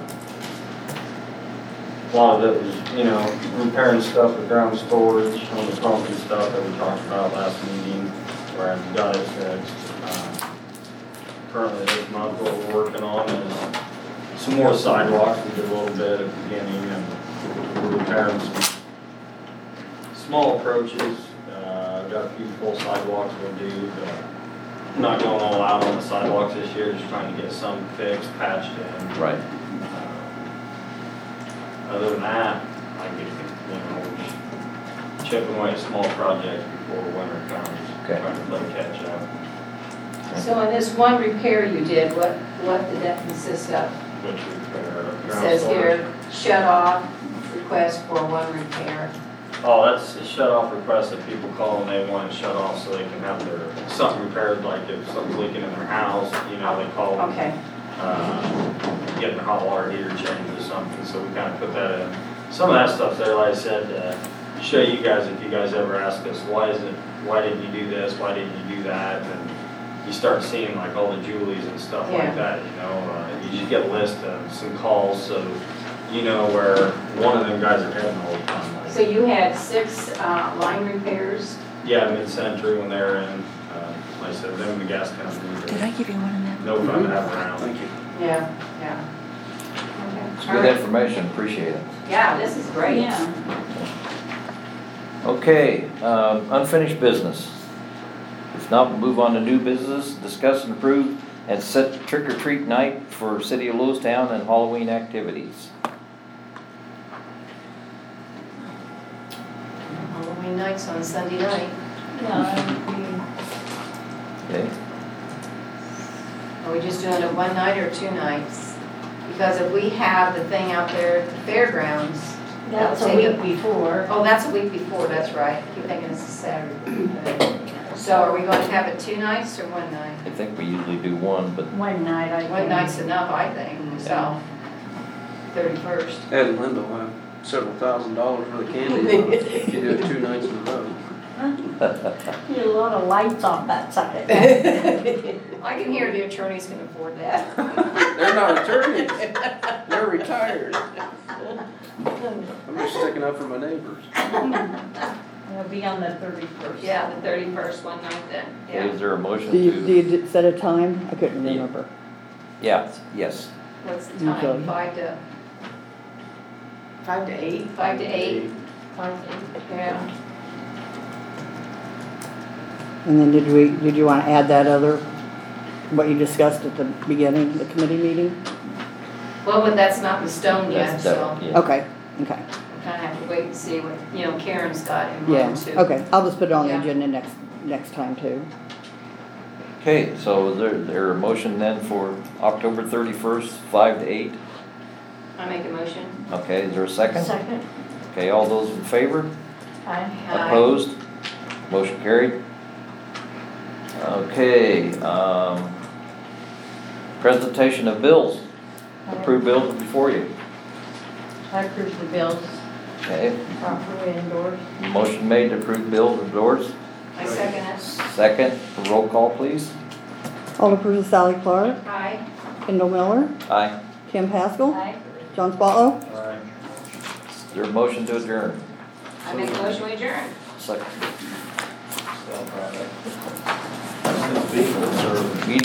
[SPEAKER 10] A lot of it was, repairing stuff with ground storage on the pump and stuff that we talked about last meeting, where I got it fixed. Currently this month, what we're working on is some more sidewalks. We did a little bit at the beginning, and we're repairing some small approaches. Got a few full sidewalks we'll do, but not going all out on the sidewalks this year, just trying to get some fixed, patched in.
[SPEAKER 1] Right.
[SPEAKER 10] Other than that, I get, chipping away at small projects before winter comes.
[SPEAKER 1] Okay.
[SPEAKER 10] Trying to play catch up.
[SPEAKER 5] So in this one repair you did, what did that consist of?
[SPEAKER 10] Which repair?
[SPEAKER 5] It says here, shut off, request for one repair.
[SPEAKER 10] Oh, that's a shut off request that people call and they want it shut off so they can have their, something repaired, like if something's leaking in their house, they call.
[SPEAKER 5] Okay.
[SPEAKER 10] Getting their hot water heater changed or something, so we kind of put that in. Some of that stuff's there, like I said, show you guys if you guys ever ask us, why didn't you do this, why didn't you do that, and you start seeing like all the Julies and stuff like that, you just get a list of some calls, so you know where one of them guys are heading all the time. Like,
[SPEAKER 5] So you had 6 line repairs?
[SPEAKER 10] yeah, mid-century when they're in, like I said, them and the gas company.
[SPEAKER 3] Did I give you one of them?
[SPEAKER 10] No fun to have around. Thank you.
[SPEAKER 5] Yeah.
[SPEAKER 1] It's
[SPEAKER 5] Okay.
[SPEAKER 1] good information, appreciate it.
[SPEAKER 5] Yeah, this is great.
[SPEAKER 4] Yeah.
[SPEAKER 1] Okay, unfinished business. If not, we'll move on to new business, discuss and approve and set trick or treat night for City of Lewistown and Halloween activities.
[SPEAKER 5] Halloween night's on Sunday night.
[SPEAKER 1] Okay,
[SPEAKER 5] Are we just doing it one night or 2 nights? Because if we have the thing out there at the fairgrounds.
[SPEAKER 4] That's a
[SPEAKER 5] that'll take
[SPEAKER 4] week before.
[SPEAKER 5] Oh, that's a week before, that's right. I keep thinking it's a Saturday. So are we going to have it 2 nights or 1 night?
[SPEAKER 1] I think we usually do one, but
[SPEAKER 4] One night, I think.
[SPEAKER 5] 1 night's enough, I think, so. 31st.
[SPEAKER 8] Ed and Linda will have several $1,000s worth of candy if you do it 2 nights in a row.
[SPEAKER 4] Need a lot of lights on that side.
[SPEAKER 5] I can hear the attorneys can afford that.
[SPEAKER 8] They're not attorneys, they're retired. I'm just sticking up for my neighbors.
[SPEAKER 4] It'll be on the 31st.
[SPEAKER 5] Yeah, the 31st, one night then, yeah.
[SPEAKER 1] Is there a motion
[SPEAKER 3] Do you,
[SPEAKER 1] to?
[SPEAKER 3] do you set a time? I couldn't
[SPEAKER 1] Yeah.
[SPEAKER 3] remember.
[SPEAKER 1] Yeah, yes.
[SPEAKER 5] What's the time,
[SPEAKER 3] Okay.
[SPEAKER 5] 5 to
[SPEAKER 2] 8?
[SPEAKER 5] 5 to 8?
[SPEAKER 4] 5 to 8.
[SPEAKER 5] Yeah.
[SPEAKER 3] And then did you want to add that other, what you discussed at the beginning, the committee meeting?
[SPEAKER 5] Well, but that's not in stone yet,
[SPEAKER 1] That's
[SPEAKER 5] so
[SPEAKER 1] that, yeah.
[SPEAKER 3] Okay, okay,
[SPEAKER 5] we kind of have to wait and see what, Karen's got in
[SPEAKER 3] yeah,
[SPEAKER 5] mind too.
[SPEAKER 3] okay. I'll just put it on the
[SPEAKER 5] Yeah.
[SPEAKER 3] agenda next time too.
[SPEAKER 1] Okay, so is there a motion then for October 31st, 5 to 8?
[SPEAKER 5] I make a motion.
[SPEAKER 1] Okay, is there a second?
[SPEAKER 4] Second.
[SPEAKER 1] Okay, all those in favor?
[SPEAKER 4] Aye.
[SPEAKER 5] Aye.
[SPEAKER 1] Opposed? Motion carried. Okay, presentation of bills. Approved bills before you.
[SPEAKER 4] I approve the bills
[SPEAKER 1] Okay,
[SPEAKER 4] properly endorsed.
[SPEAKER 1] motion made to approve bills endorsed.
[SPEAKER 5] I second it.
[SPEAKER 1] Second, roll call please.
[SPEAKER 3] Alderperson Sally Clark,
[SPEAKER 5] Aye.
[SPEAKER 3] Kendall Miller,
[SPEAKER 1] Aye.
[SPEAKER 3] Kim Haskell,
[SPEAKER 4] Aye.
[SPEAKER 3] John Spotlow.
[SPEAKER 1] Is there a motion to adjourn?
[SPEAKER 5] I make a motion to adjourn.
[SPEAKER 1] Second.
[SPEAKER 6] Meeting.
[SPEAKER 1] Meeting